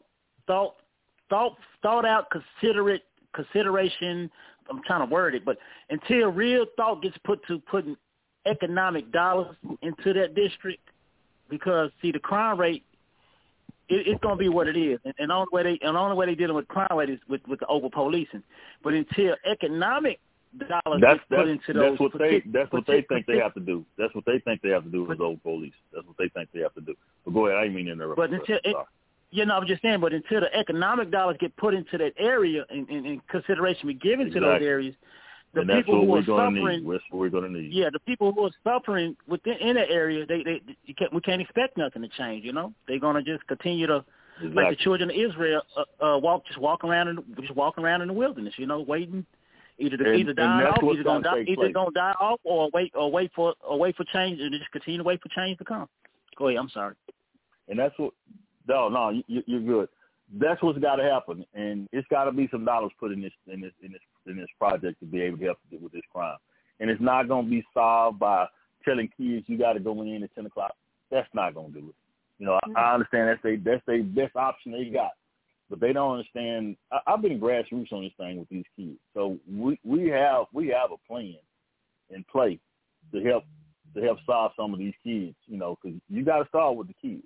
Speaker 5: out consideration. I'm trying to word it, but until real thought gets put to putting economic dollars into that district, because see the crime rate, it's going to be what it is, and the only way they dealing with crime rate is with the over policing. But until economic dollars get put into those,
Speaker 6: that's what they think they have to do. That's what they think they have to do with over police. That's what they think they have to do. But go ahead, I didn't mean to interrupt.
Speaker 5: But until I'm just saying, but until the economic dollars get put into that area and consideration be given to those areas, the people who are suffering,
Speaker 6: that's what we're going to need.
Speaker 5: Yeah, the people who are suffering in that area, we can't expect nothing to change. They're going to just continue to, like the children of Israel, walk around in the wilderness, waiting either die off, either going to die off, or wait for change, and just continue to wait for change to come. Go ahead. I'm sorry.
Speaker 6: And that's what. No, you're good. That's what's got to happen, and it's got to be some dollars put in this project to be able to help with this crime. And it's not going to be solved by telling kids you got to go in at 10 o'clock. That's not going to do it. I understand that's their best option they got, but they don't understand. I've been grassroots on this thing with these kids, so we have a plan in place to help solve some of these kids. Because you got to start with the kids.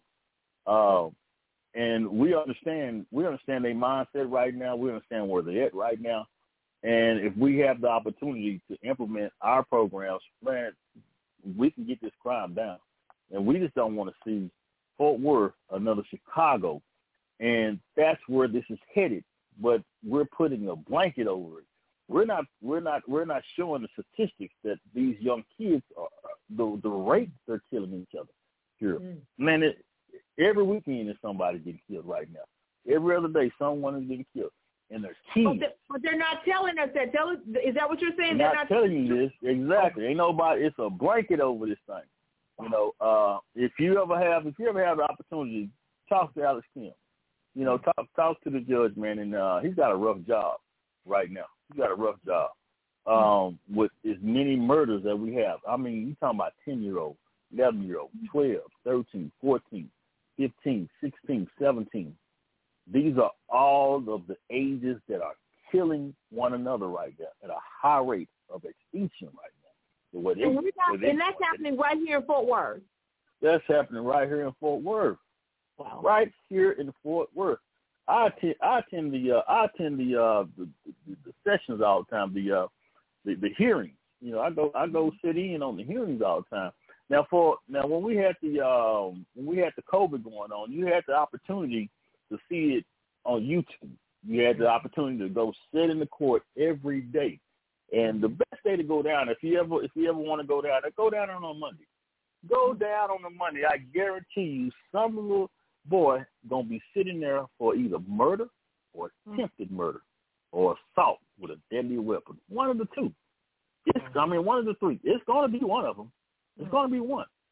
Speaker 6: And we understand their mindset right now. We understand where they're at right now. And if we have the opportunity to implement our programs, man, we can get this crime down. And we just don't want to see Fort Worth, another Chicago. And that's where this is headed. But we're putting a blanket over it. We're not showing the statistics that these young kids are, the rate they're killing each other here. Man, every weekend is somebody getting killed right now. Every other day, someone is getting killed. And they're kids.
Speaker 3: But they're not telling us that. Is that what you're saying?
Speaker 6: They're not telling you this. Exactly. Ain't nobody. It's a blanket over this thing. If you ever have the opportunity, talk to Alex Kim. Talk to the judge, man. And he's got a rough job right now. He's got a rough job with as many murders that we have. I mean, you talking about 10-year-olds, 11-year-olds, 12, 13, 14. 15, 16, 17. These are all of the ages that are killing one another right now at a high rate of extinction right now.
Speaker 3: And that's happening right here in Fort Worth.
Speaker 6: That's happening right here in Fort Worth. Wow. Right here in Fort Worth. I attend the sessions all the time, the hearings. I go sit in on the hearings all the time. Now when we had the COVID going on, you had the opportunity to see it on YouTube. You had the opportunity to go sit in the court every day. And the best day to go down, if you ever want to go down on a Monday. Go down on a Monday. I guarantee you some little boy gonna be sitting there for either murder or attempted murder or assault with a deadly weapon. One of the two. One of the three. It's gonna be one of them. It's going to be one.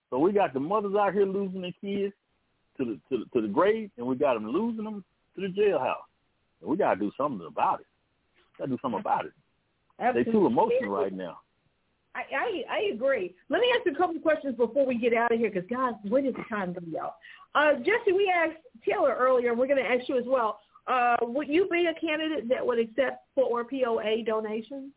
Speaker 6: So we got the mothers out here losing their kids to the grave, and we got them losing them to the jailhouse. And we got to do something about it. Absolutely. They're too emotional right now.
Speaker 3: I agree. Let me ask you a couple of questions before we get out of here, because, guys, when is the time to go? Jesse, we asked Taylor earlier, and we're going to ask you as well. Would you be a candidate that would accept Fort Worth POA donations?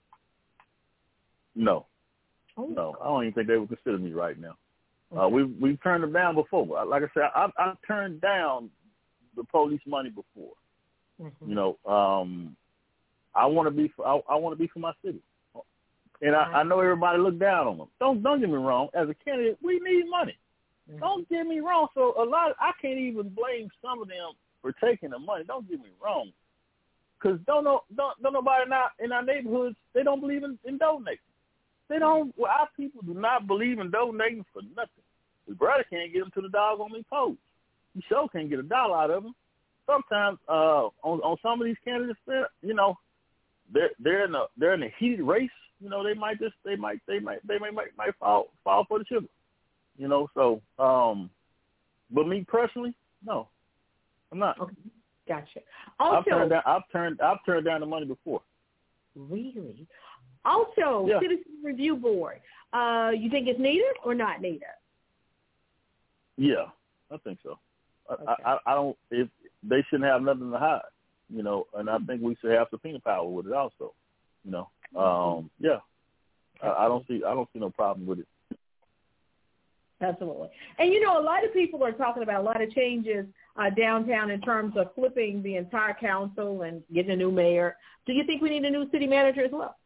Speaker 6: No. Oh. No, I don't even think they would consider me right now. Okay. We've turned them down before. Like I said, I've turned down the police money before. Mm-hmm. You know, I want to be for my city, and I know everybody look down on them. Don't get me wrong. As a candidate, we need money. Mm-hmm. Don't get me wrong. So I can't even blame some of them for taking the money. Don't get me wrong, because don't nobody in our neighborhoods, they don't believe in donating. Our people do not believe in donating for nothing. His brother can't get them to the doggone post. You sure can't get $1 out of them. Sometimes on some of these candidates, you know, they're in a heated race. You know, they might fall for the sugar. You know, so but me personally, no, I'm not.
Speaker 3: Okay. Gotcha. Also,
Speaker 6: I've turned down the money before.
Speaker 3: Really? Also, yeah. Citizen Review Board. You think it's needed or not needed?
Speaker 6: Yeah, I think so.
Speaker 3: Okay.
Speaker 6: I don't. If they shouldn't have nothing to hide, you know, and I think we should have subpoena power with it also. You know, yeah. I don't see no problem with it.
Speaker 3: Absolutely. And, you know, a lot of people are talking about a lot of changes downtown in terms of flipping the entire council and getting a new mayor. Do you think we need a new city manager as well?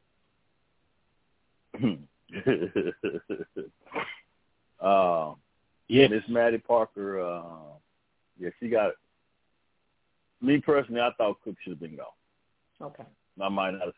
Speaker 6: Yeah, Miss Maddie Parker, yeah, she got it. Me personally, I thought Cook should have been gone.
Speaker 3: Okay.
Speaker 6: I might not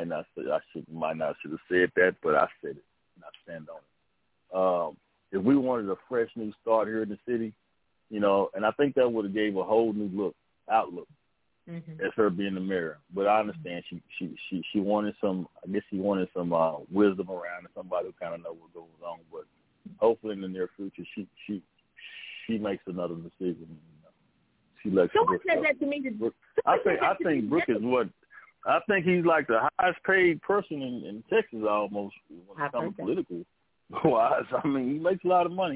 Speaker 6: should have said that, but I said it, and I stand on it. If we wanted a fresh new start here in the city, you know, and I think that would have gave a whole new outlook as her being the mayor. But I understand she wanted some. I guess she wanted some wisdom around and somebody who kind of know what goes on. But hopefully in the near future, she makes another decision. She lets.
Speaker 3: Someone said that to me.
Speaker 6: I think Brooke is what. I think he's like the highest paid person in Texas almost when it comes to political wise. I mean, he makes a lot of money.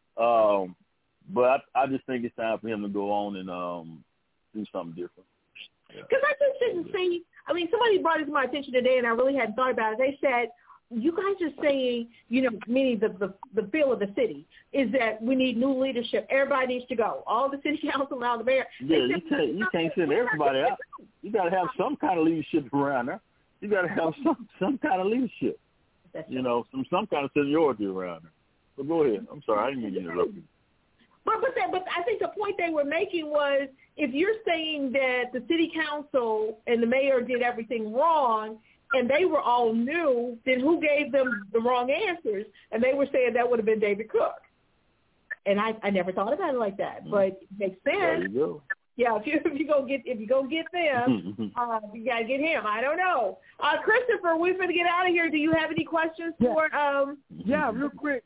Speaker 6: But I just think it's time for him to go on and do something different.
Speaker 3: Because I just didn't see, I mean, somebody brought it to my attention today, and I really hadn't thought about it. They said, you guys are saying, you know, meaning the feel of the city, is that we need new leadership. Everybody needs to go. All the city council, all the mayor.
Speaker 6: Yeah, you can't send everybody out. You got to have some kind of leadership around there. You got to have some kind of leadership. That's you know, some kind of seniority around there. But go ahead. I'm sorry, I didn't mean to interrupt you.
Speaker 3: But I think the point they were making was, if you're saying that the city council and the mayor did everything wrong and they were all new, then who gave them the wrong answers? And they were saying that would have been David Cook. And I never thought about it like that, but it makes sense.
Speaker 6: There you go.
Speaker 3: Yeah, if you go get them, you gotta get him. I don't know. Christopher, we're going to get out of here. Do you have any questions for?
Speaker 4: Yeah, real quick.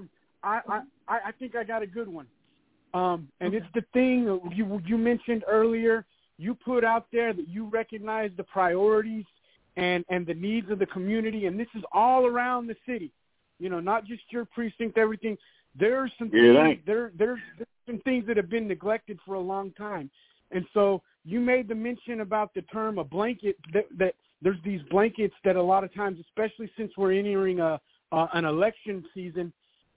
Speaker 4: I think I got a good one. And it's the thing you mentioned earlier. You put out there that you recognize the priorities and the needs of the community, and this is all around the city. You know, not just your precinct, everything. There's some things, there's some things that have been neglected for a long time. And so you made the mention about the term a blanket, that there's these blankets that a lot of times, especially since we're entering an election season,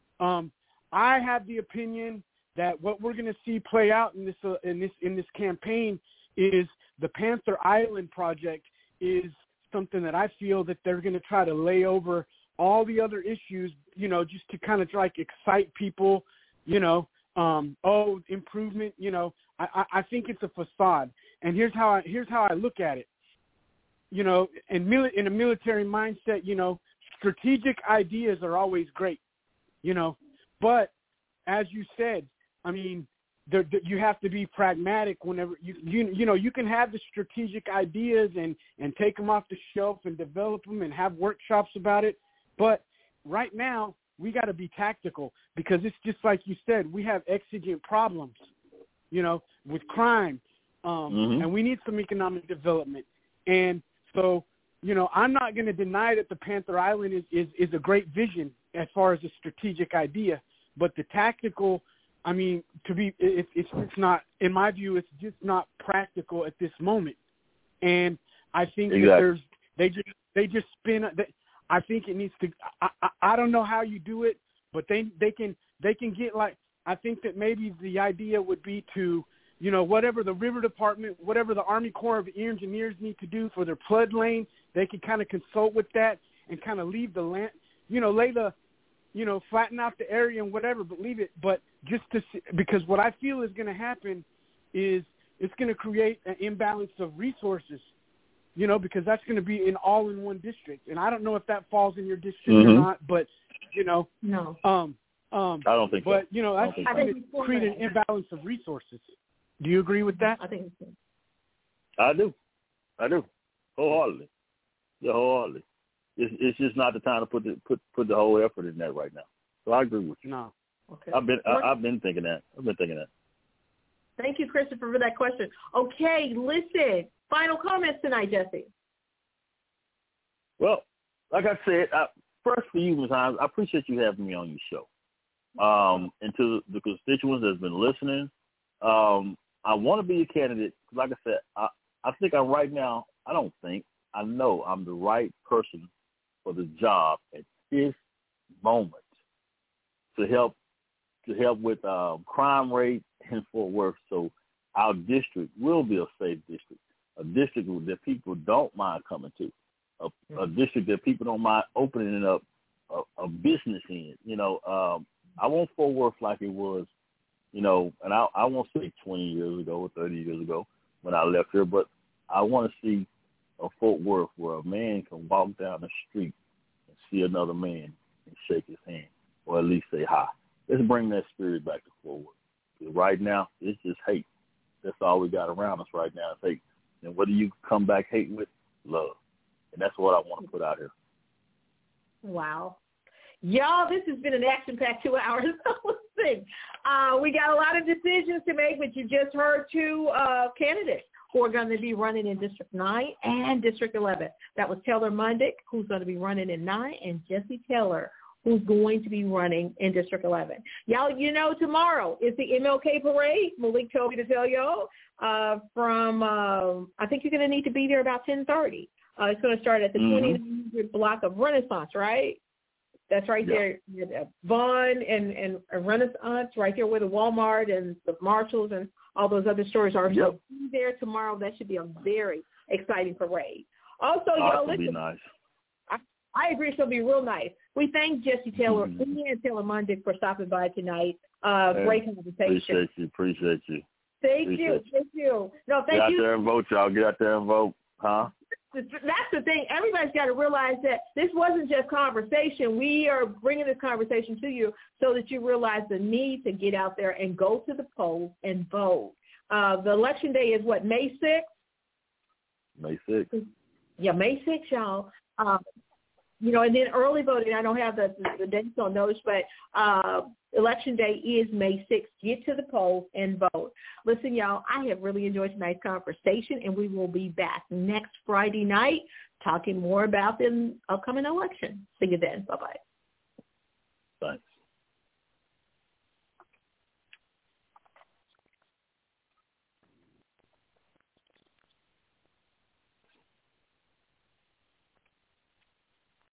Speaker 4: I have the opinion that what we're going to see play out in this campaign is the Panther Island project is something that I feel that they're going to try to lay over all the other issues, you know, just to kind of like excite people, you know, improvement, you know. I think it's a facade. And here's how I look at it. You know, in a military mindset, you know, strategic ideas are always great, you know, but as you said, I mean, you have to be pragmatic whenever you know, you can have the strategic ideas and take them off the shelf and develop them and have workshops about it. But right now, we got to be tactical, because it's just like you said, we have exigent problems, with crime, and we need some economic development. And so, I'm not going to deny that the Panther Island is a great vision as far as a strategic idea, but the tactical, it's not, in my view, it's just not practical at this moment. And I think that they just spin. I think it needs to. I don't know how you do it, but they can get, like, I think that maybe the idea would be to, whatever the River Department, whatever the Army Corps of Engineers need to do for their flood lane, they can kind of consult with that and kind of leave the land, flatten out the area and whatever, but leave it. But just to see, because what I feel is going to happen is it's going to create an imbalance of resources, because that's going to be in one district. And I don't know if that falls in your district or not, but,
Speaker 3: No.
Speaker 6: I don't think
Speaker 4: but,
Speaker 6: so.
Speaker 4: I think it's create an imbalance of resources. Do you agree with that?
Speaker 3: I think so.
Speaker 6: I do. Wholeheartedly. Yeah, wholeheartedly. It's just not the time to put the whole effort in that right now. So I agree with you.
Speaker 4: No.
Speaker 3: Okay.
Speaker 6: I've been thinking that.
Speaker 3: Thank you, Christopher, for that question. Okay, listen. Final comments tonight, Jesse.
Speaker 6: Well, like I said, first for you, Ms. Hines, I appreciate you having me on your show. And to the constituents that's been listening, I want to be a candidate. Like I said, I think I know I'm the right person for the job at this moment to help with crime rate in Fort Worth, so our district will be a safe district, a district that people don't mind coming to, a district that people don't mind opening up a business in. I want Fort Worth like it was, and I won't say 20 years ago or 30 years ago when I left here, but I want to see a Fort Worth where a man can walk down the street and see another man and shake his hand, or at least say hi. Let's bring that spirit back to Fort Worth. Because right now, it's just hate. That's all we got around us right now is hate. And what do you come back hate with? Love. And that's what I want to put out here.
Speaker 3: Wow. Y'all, this has been an action-packed 2 hours. We got a lot of decisions to make, but you just heard two candidates who are going to be running in District 9 and District 11. That was Taylor Mundick, who's going to be running in 9, and Jesse Taylor, who's going to be running in District 11. Y'all, tomorrow is the MLK Parade. Malik told me to tell y'all from, I think you're going to need to be there about 10:30. It's going to start at the 2900 block of Renaissance, right? That's right there. Vaughn and Renaissance, right there where the Walmart and the Marshalls and all those other stores are. So be there tomorrow. That should be a very exciting parade. Also, y'all, listen. Be nice. I agree. It's going to be real nice. We thank Jesse Taylor and Taylor Mundick for stopping by tonight. Great conversation.
Speaker 6: Appreciate you.
Speaker 3: Thank you. No, thank you.
Speaker 6: Get out there and vote, y'all. Get out there and vote. Huh?
Speaker 3: That's the thing. Everybody's got to realize that this wasn't just conversation. We are bringing this conversation to you so that you realize the need to get out there and go to the polls and vote. The election day is what, May 6th?
Speaker 6: May 6th.
Speaker 3: Yeah, May 6th, y'all. And then early voting, I don't have the dates on those, but Election Day is May 6th. Get to the polls and vote. Listen, y'all, I have really enjoyed tonight's conversation, and we will be back next Friday night talking more about the upcoming election. See you then. Bye-bye.
Speaker 6: Thanks.